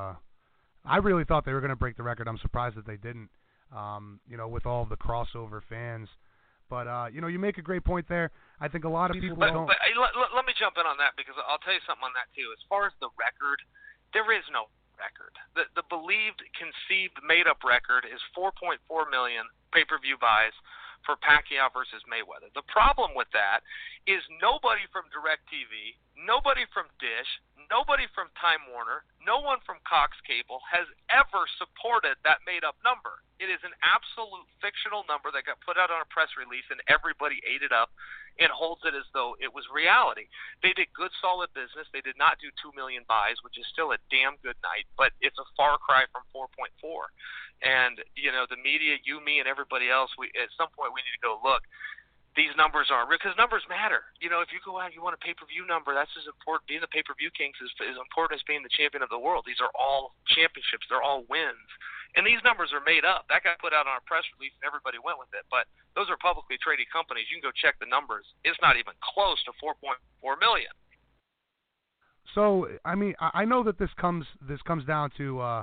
I really thought they were going to break the record. I'm surprised that they didn't, with all of the crossover fans. But, you make a great point there. I think a lot of people don't. But let me jump in on that, because I'll tell you something on that, too. As far as the record, there is no record. The believed, conceived, made-up record is 4.4 million pay-per-view buys for Pacquiao versus Mayweather. The problem with that is nobody from DirecTV, nobody from Dish, nobody from Time Warner, no one from Cox Cable has ever supported that made-up number. It is an absolute fictional number that got put out on a press release, and everybody ate it up and holds it as though it was reality. They did good, solid business. They did not do 2 million buys, which is still a damn good night, but it's a far cry from 4.4. And, the media, you, me, and everybody else, at some point we need to go, look, these numbers aren't real, because numbers matter. If you go out and you want a pay-per-view number, that's as important. Being the pay-per-view kings is as important as being the champion of the world. These are all championships. They're all wins. And these numbers are made up. That got put out on a press release, and everybody went with it. But those are publicly traded companies. You can go check the numbers. It's not even close to 4.4 million. So, I mean, I know that this comes down to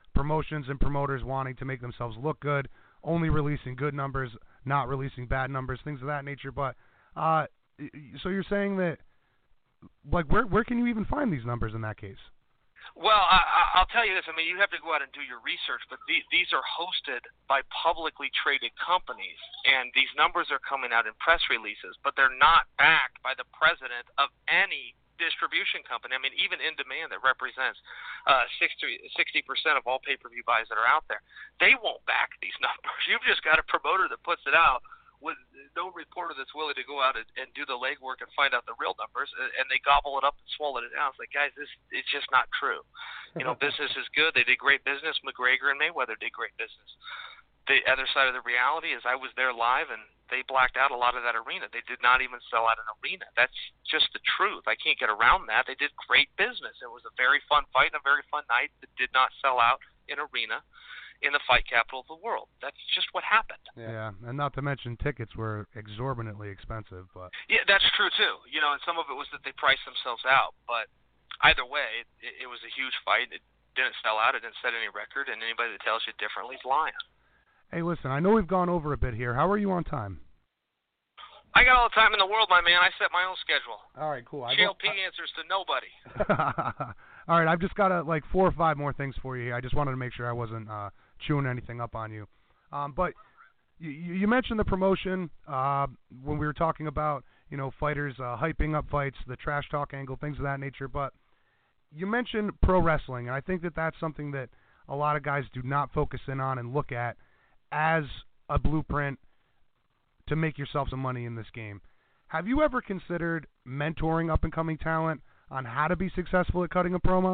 promotions and promoters wanting to make themselves look good, only releasing good numbers, not releasing bad numbers, things of that nature. But so you're saying that, like, where can you even find these numbers in that case? Well, I'll tell you this. I mean, you have to go out and do your research, but these are hosted by publicly traded companies, and these numbers are coming out in press releases, but they're not backed by the president of any distribution company. I mean, even In Demand, that represents 60% of all pay-per-view buys that are out there, they won't back these numbers. You've just got a promoter that puts it out with no reporter that's willing to go out and do the legwork and find out the real numbers, and they gobble it up and swallow it down. It's like, guys, it's just not true. You know, business is good. They did great business. McGregor and Mayweather did great business. The other side of the reality is I was there live, and they blacked out a lot of that arena. They did not even sell out an arena. That's just the truth. I can't get around that. They did great business. It was a very fun fight and a very fun night that did not sell out an arena in the fight capital of the world. That's just what happened. Yeah, and not to mention tickets were exorbitantly expensive. But yeah, that's true too. You know, and some of it was that they priced themselves out. But either way, it was a huge fight. It didn't sell out. It didn't set any record. And anybody that tells you differently is lying. Hey, listen, I know we've gone over a bit here. How are you on time? I got all the time in the world, my man. I set my own schedule. All right, cool. GLP answers to nobody. All right, I've just got 4 or 5 more things for you here. I just wanted to make sure I wasn't chewing anything up on you. But you mentioned the promotion when we were talking about, you know, fighters hyping up fights, the trash talk angle, things of that nature. But you mentioned pro wrestling, and I think that that's something that a lot of guys do not focus in on and look at as a blueprint to make yourself some money in this game. Have you ever considered mentoring up-and-coming talent on how to be successful at cutting a promo?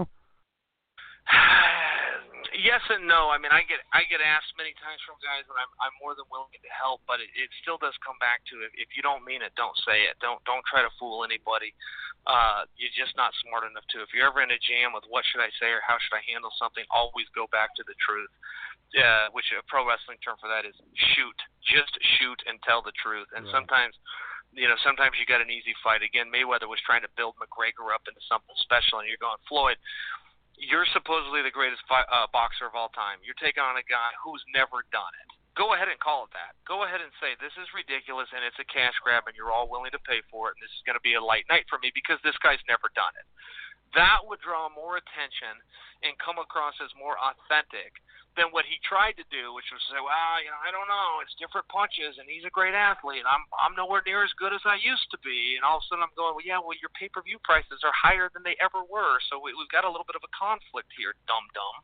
Yes and no. I mean, I get asked many times from guys, and I'm more than willing to help, but it still does come back to if you don't mean it, don't say it. Don't try to fool anybody. You're just not smart enough to. If you're ever in a jam with what should I say or how should I handle something, always go back to the truth. Which a pro wrestling term for that is shoot. Just shoot and tell the truth. And sometimes you got an easy fight. Again, Mayweather was trying to build McGregor up into something special, and you're going, Floyd, you're supposedly the greatest boxer of all time. You're taking on a guy who's never done it. Go ahead and call it that. Go ahead and say, this is ridiculous, and it's a cash grab, and you're all willing to pay for it, and this is going to be a light night for me because this guy's never done it. That would draw more attention and come across as more authentic than what he tried to do, which was say, well, you know, I don't know, it's different punches, and he's a great athlete, and I'm nowhere near as good as I used to be. And all of a sudden I'm going, well, yeah, well, your pay-per-view prices are higher than they ever were, so we've got a little bit of a conflict here, dum-dum.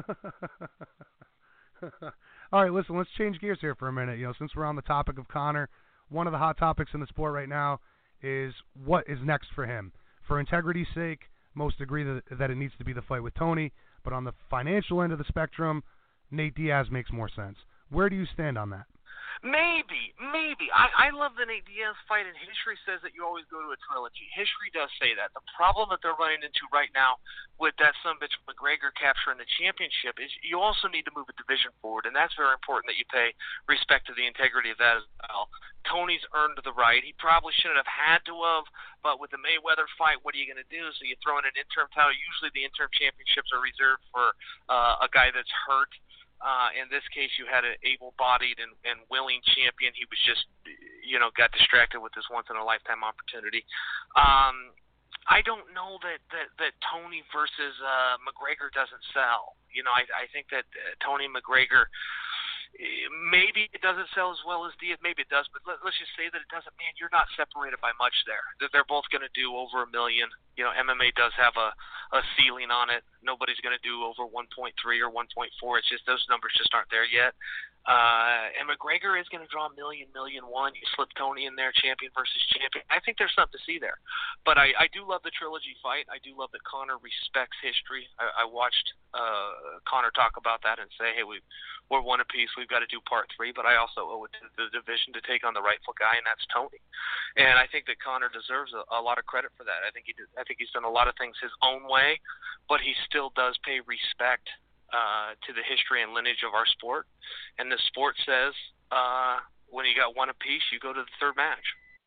All right, listen, let's change gears here for a minute. You know, since we're on the topic of Conor, one of the hot topics in the sport right now is what is next for him. For integrity's sake, most agree that it needs to be the fight with Tony, but on the financial end of the spectrum, Nate Diaz makes more sense. Where do you stand on that? Maybe. I love the Nate Diaz fight, and history says that you always go to a trilogy. History does say that. The problem that they're running into right now with that sumbitch McGregor capturing the championship is you also need to move a division forward, and that's very important that you pay respect to the integrity of that as well. Tony's earned the right. He probably shouldn't have had to have, but with the Mayweather fight, what are you going to do? So you throw in an interim title. Usually the interim championships are reserved for a guy that's hurt. In this case, you had an able-bodied and willing champion. He was just, got distracted with this once-in-a-lifetime opportunity. I don't know that Tony versus McGregor doesn't sell. I think that Tony McGregor, maybe it doesn't sell as well as Diaz. Maybe it does, but let's just say that it doesn't. Man, you're not separated by much there. They're both going to do over 1 million. MMA does have a ceiling on it. Nobody's going to do over 1.3 or 1.4. It's just those numbers just aren't there yet. And McGregor is going to draw 1 million, 1,000,001. You slip Tony in there, champion versus champion. I think there's something to see there. But I do love the trilogy fight. I do love that Conor respects history. I watched Conor talk about that and say, hey, we're one apiece. We've got to do part 3. But I also owe it to the division to take on the rightful guy, and that's Tony. And I think that Conor deserves a lot of credit for that. I think he's done a lot of things his own way, but he still does pay respect to the history and lineage of our sport. And the sport says when you got one apiece, you go to the third match.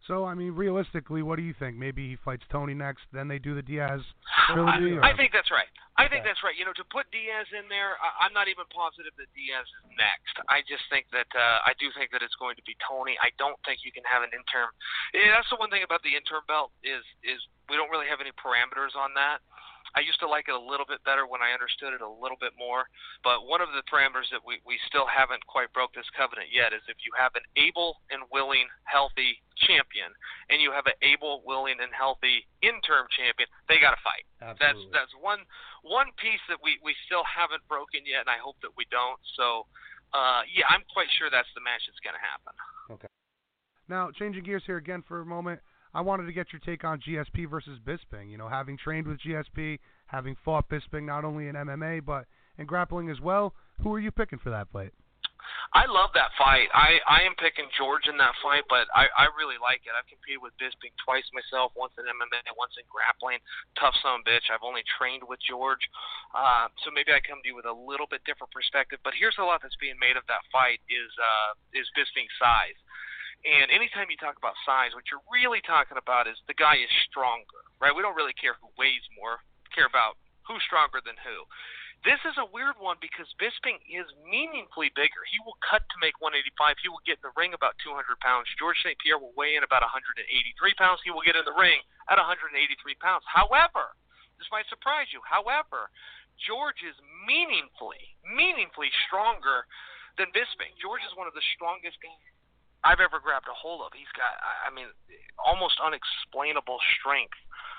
So, I mean, realistically, what do you think? Maybe he fights Tony next, then they do the Diaz trilogy? I think that's right. I think that's right. You know, to put Diaz in there, I'm not even positive that Diaz is next. I just think that I do think that it's going to be Tony. I don't think you can have an interim. That's the one thing about the interim belt is we don't really have any parameters on that. I used to like it a little bit better when I understood it a little bit more. But one of the parameters that we still haven't quite broke this covenant yet is if you have an able and willing, healthy champion and you have an able, willing, and healthy interim champion, they got to fight. Absolutely. That's one piece that we still haven't broken yet, and I hope that we don't. So, yeah, I'm quite sure that's the match that's going to happen. Okay. Now, changing gears here again for a moment, I wanted to get your take on GSP versus Bisping. You know, having trained with GSP, having fought Bisping not only in MMA but in grappling as well, who are you picking for that fight? I love that fight. I am picking George in that fight, but I really like it. I've competed with Bisping twice myself, once in MMA, once in grappling. Tough son of a bitch. I've only trained with George. So maybe I come to you with a little bit different perspective. But here's a lot that's being made of that fight is Bisping's size. And anytime you talk about size, what you're really talking about is the guy is stronger, right? We don't really care who weighs more. We care about who's stronger than who. This is a weird one because Bisping is meaningfully bigger. He will cut to make 185. He will get in the ring about 200 pounds. George St. Pierre will weigh in about 183 pounds. He will get in the ring at 183 pounds. However, this might surprise you. However, George is meaningfully stronger than Bisping. George is one of the strongest guys I've ever grabbed a hold of. He's got, I mean, almost unexplainable strength,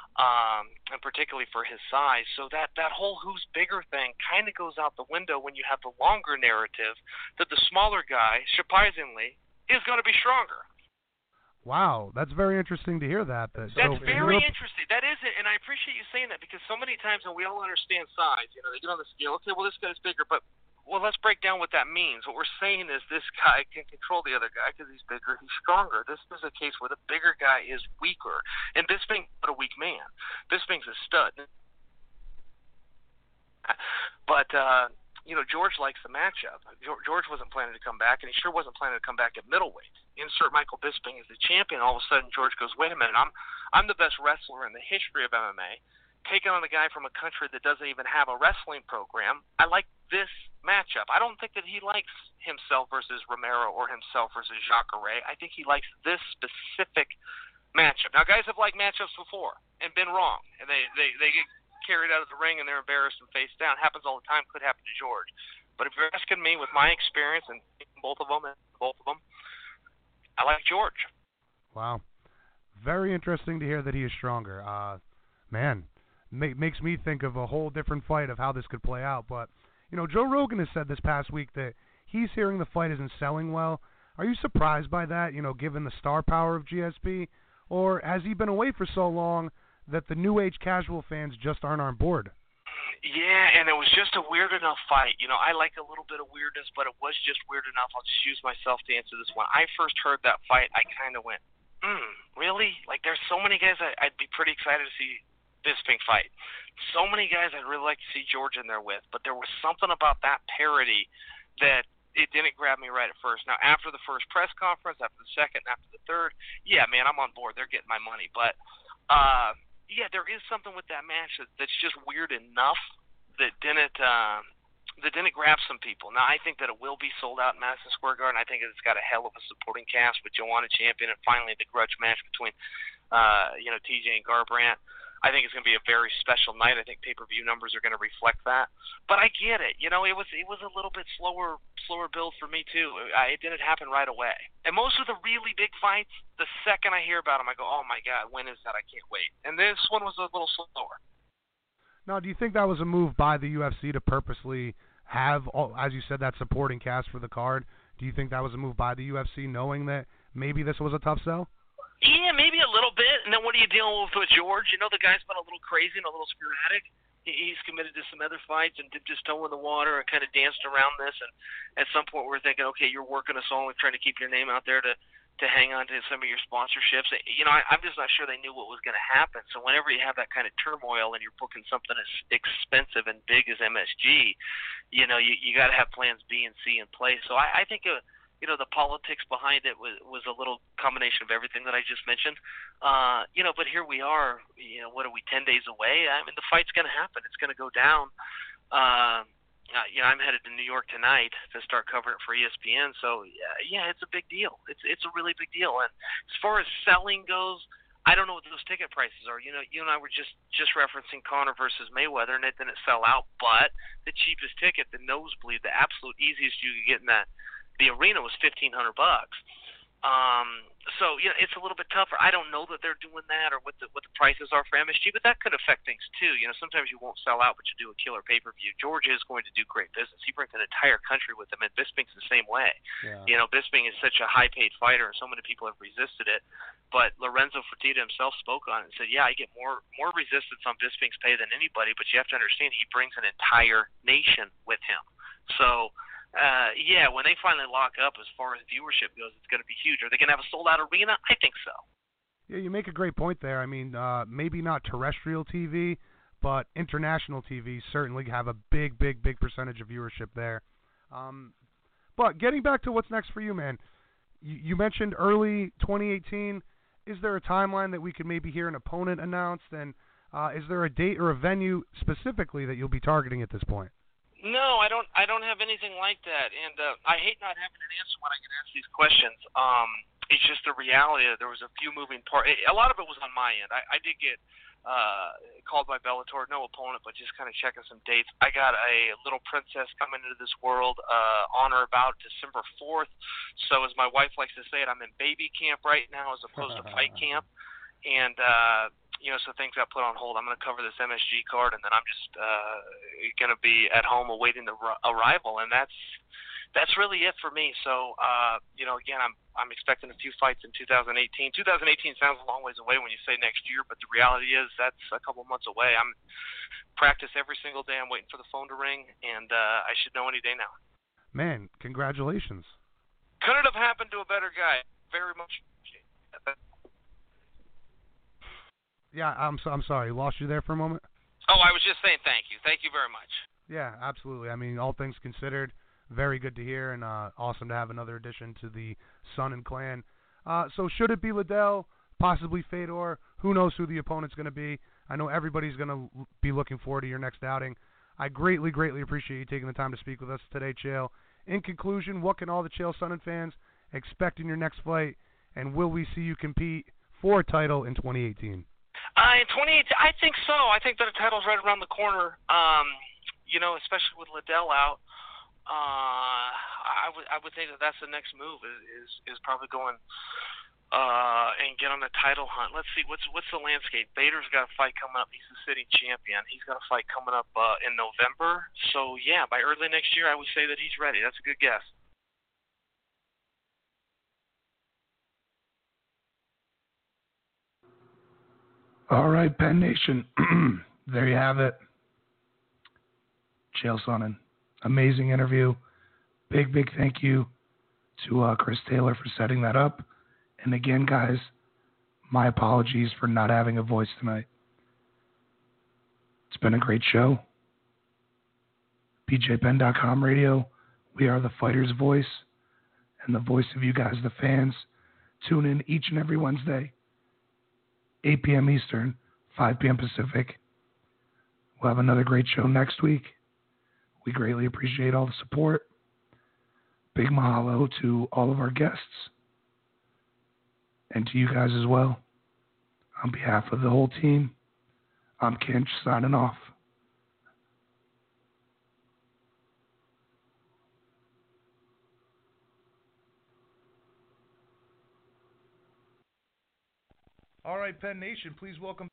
and particularly for his size. So that whole who's bigger thing kind of goes out the window when you have the longer narrative that the smaller guy, surprisingly, is going to be stronger. Wow, that's very interesting to hear that. That's very interesting. That is it, and I appreciate you saying that because so many times when we all understand size, you know, they get on the scale, okay, well, this guy's bigger, but well, let's break down what that means. What we're saying is this guy can control the other guy because he's bigger, he's stronger. This is a case where the bigger guy is weaker. And Bisping's not a weak man. Bisping's a stud. But, you know, George likes the matchup. George wasn't planning to come back, and he sure wasn't planning to come back at middleweight. Insert Michael Bisping as the champion. All of a sudden, George goes, wait a minute, I'm the best wrestler in the history of MMA. Taking on a guy from a country that doesn't even have a wrestling program. I like this matchup. I don't think that he likes himself versus Romero or himself versus Jacare. I think he likes this specific matchup. Now, guys have liked matchups before and been wrong, and they get carried out of the ring and they're embarrassed and face down. Happens all the time. Could happen to George. But if you're asking me, with my experience and both of them, I like George. Wow, very interesting to hear that he is stronger. Man. Makes me think of a whole different fight of how this could play out. But, you know, Joe Rogan has said this past week that he's hearing the fight isn't selling well. Are you surprised by that, you know, given the star power of GSP? Or has he been away for so long that the new age casual fans just aren't on board? Yeah, and it was just a weird enough fight. You know, I like a little bit of weirdness, but it was just weird enough. I'll just use myself to answer this one. I first heard that fight, I kind of went, really? Like, there's so many guys I'd be pretty excited to see Bisping fight. So many guys I'd really like to see George in there with, but there was something about that parity that it didn't grab me right at first. Now, after the first press conference, after the second, after the third, yeah, man, I'm on board. They're getting my money. But, yeah, there is something with that match that's just weird enough that didn't grab some people. Now, I think that it will be sold out in Madison Square Garden. I think it's got a hell of a supporting cast with Joanna Champion and finally the grudge match between, TJ and Garbrandt. I think it's going to be a very special night. I think pay-per-view numbers are going to reflect that. But I get it. You know, it was a little bit slower build for me too. It didn't happen right away. And most of the really big fights, the second I hear about them, I go, oh my God, when is that? I can't wait. And this one was a little slower. Now, do you think that was a move by the UFC to purposely have, as you said, that supporting cast for the card? Do you think that was a move by the UFC knowing that maybe this was a tough sell? Yeah, maybe a little bit. And then what are you dealing with George? You know, the guy's been a little crazy and a little sporadic. He's committed to some other fights and dipped his toe in the water and kind of danced around this. And at some point we're thinking, okay, you're working us all and trying to keep your name out there to hang on to some of your sponsorships. You know, I'm just not sure they knew what was going to happen. So whenever you have that kind of turmoil and you're booking something as expensive and big as MSG, you know, you got to have plans B and C in place. So I think the politics behind it was a little combination of everything that I just mentioned. But here we are, what are we, 10 days away? I mean, the fight's going to happen. It's going to go down. I'm headed to New York tonight to start covering it for ESPN. So, yeah, it's a big deal. It's a really big deal. And as far as selling goes, I don't know what those ticket prices are. You and I were just referencing Conor versus Mayweather, and it didn't sell out. But the cheapest ticket, the nosebleed, the absolute easiest you could get in the arena was $1,500. So it's a little bit tougher. I don't know that they're doing that or what the prices are for MSG, but that could affect things too. Sometimes you won't sell out, but you do a killer pay-per-view. George is going to do great business. He brings an entire country with him, and Bisping's the same way. Yeah. Bisping is such a high-paid fighter, and so many people have resisted it. But Lorenzo Fertitta himself spoke on it and said, "Yeah, I get more resistance on Bisping's pay than anybody, but you have to understand he brings an entire nation with him." So. When they finally lock up as far as viewership goes, it's going to be huge. Are they going to have a sold-out arena? I think so. Yeah, you make a great point there. I mean, maybe not terrestrial TV, but international TV certainly have a big percentage of viewership there. But getting back to what's next for you, man, you mentioned early 2018. Is there a timeline that we could maybe hear an opponent announced? And is there a date or a venue specifically that you'll be targeting at this point? No, I don't have anything like that, and I hate not having an answer when I get asked these questions. It's just the reality that there was a few moving parts. A lot of it was on my end. I did get called by Bellator, no opponent, but just kind of checking some dates. I got a little princess coming into this world on or about December 4th. So as my wife likes to say it, I'm in baby camp right now as opposed to fight camp. And, so things got put on hold. I'm going to cover this MSG card, and then I'm just going to be at home awaiting the arrival. And that's really it for me. So, again, I'm expecting a few fights in 2018. 2018 sounds a long ways away when you say next year, but the reality is that's a couple months away. I'm practice every single day. I'm waiting for the phone to ring, and I should know any day now. Man, congratulations. Couldn't have happened to a better guy. Very much. Yeah, I'm sorry. Lost you there for a moment? Oh, I was just saying thank you. Thank you very much. Yeah, absolutely. I mean, all things considered, very good to hear, and awesome to have another addition to the Son and Clan. So should it be Liddell, possibly Fedor? Who knows who the opponent's going to be? I know everybody's going to be looking forward to your next outing. I greatly appreciate you taking the time to speak with us today, Chael. In conclusion, what can all the Chael Sonnen fans expect in your next fight, and will we see you compete for a title in 2018? In 2018, I think so. I think that a title's right around the corner. Especially with Liddell out, I would think that that's the next move is probably going and get on the title hunt. Let's see what's the landscape. Bader's got a fight coming up. He's the sitting champion. He's got a fight coming up in November. So yeah, by early next year, I would say that he's ready. That's a good guess. All right, Penn Nation. There you have it. Chael Sonnen. Amazing interview. Big thank you to Chris Taylor for setting that up. And again, guys, my apologies for not having a voice tonight. It's been a great show. BJPenn.com radio. We are the fighter's voice and the voice of you guys, the fans. Tune in each and every Wednesday. 8 p.m. Eastern, 5 p.m. Pacific. We'll have another great show next week. We greatly appreciate all the support. Big mahalo to all of our guests and to you guys as well. On behalf of the whole team, I'm Kinch signing off. All right, Penn Nation, please welcome.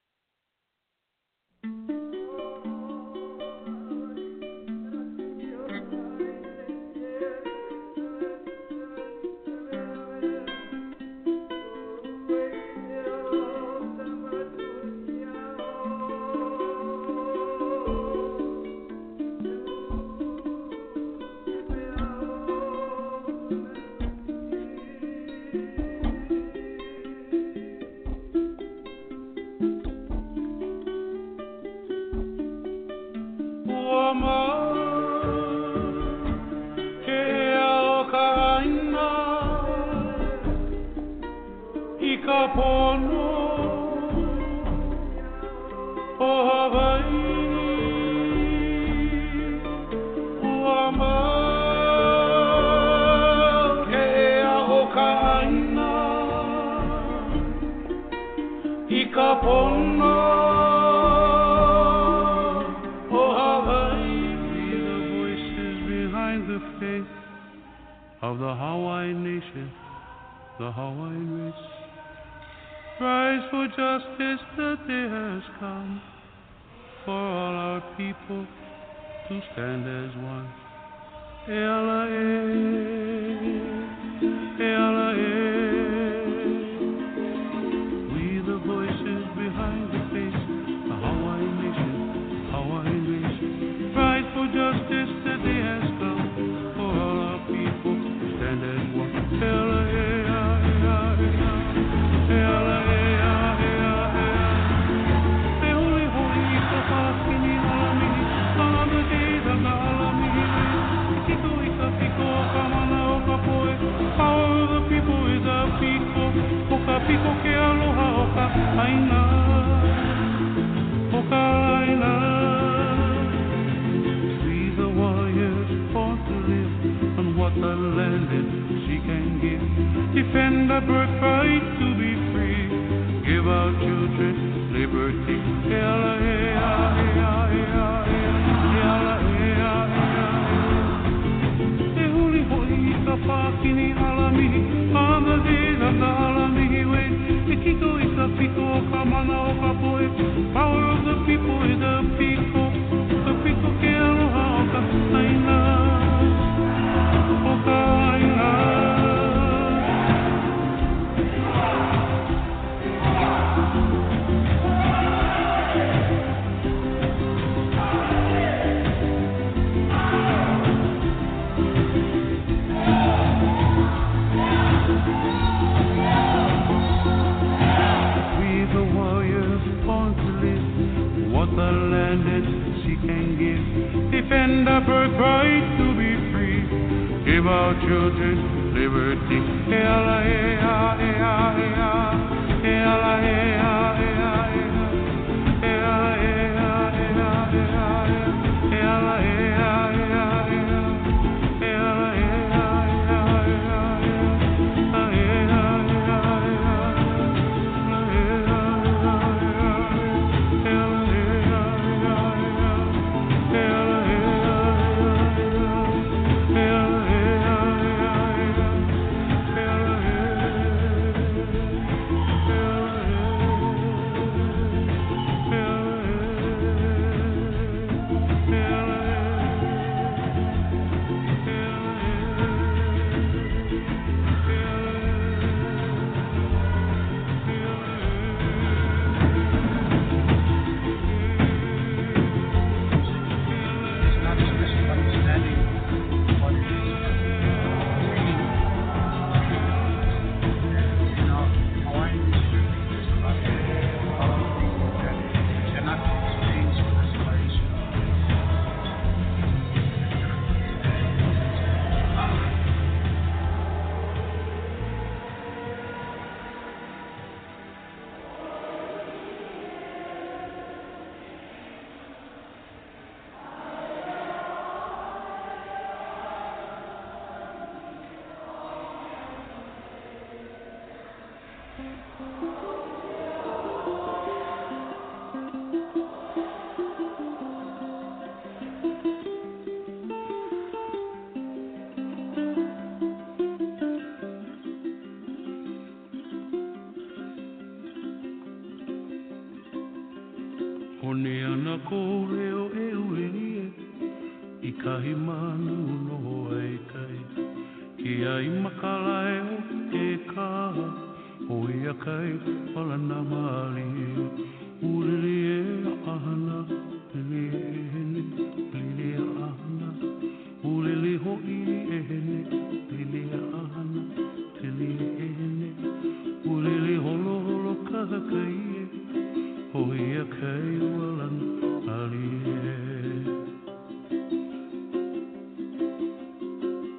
faith of the Hawaiian nation, the Hawaiian race. Rise for justice, the day has come for all our people to stand as one. Ela we the voices behind the face, the Hawaiian nation, Hawaiian race. Rise for justice, the day has come for all our people to stand as one. Power of the people is a people. Oka piko ke aloha oka aina. Oka aina. We the warriors born to live on what the land is she can give. Defend the birthright to be free. Give our children liberty. Ela ea ea ea ea ea ea. Ehuli hoi ka pakini alami. On the days of the alami way. E kiko i ka piko o ka mana o ka poe. Power of the people is the piko. The piko ke aloha o ka aina. O ka aina. The land that she can give. Defend our birthright to be free. Give our children liberty. Ela ea ea ea. Ela ea ea ea. Ela ea ea ea. Ela ea ea ea. Ela ea ea ea.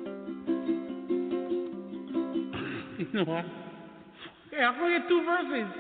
You know what? Yeah, I'll get two verses.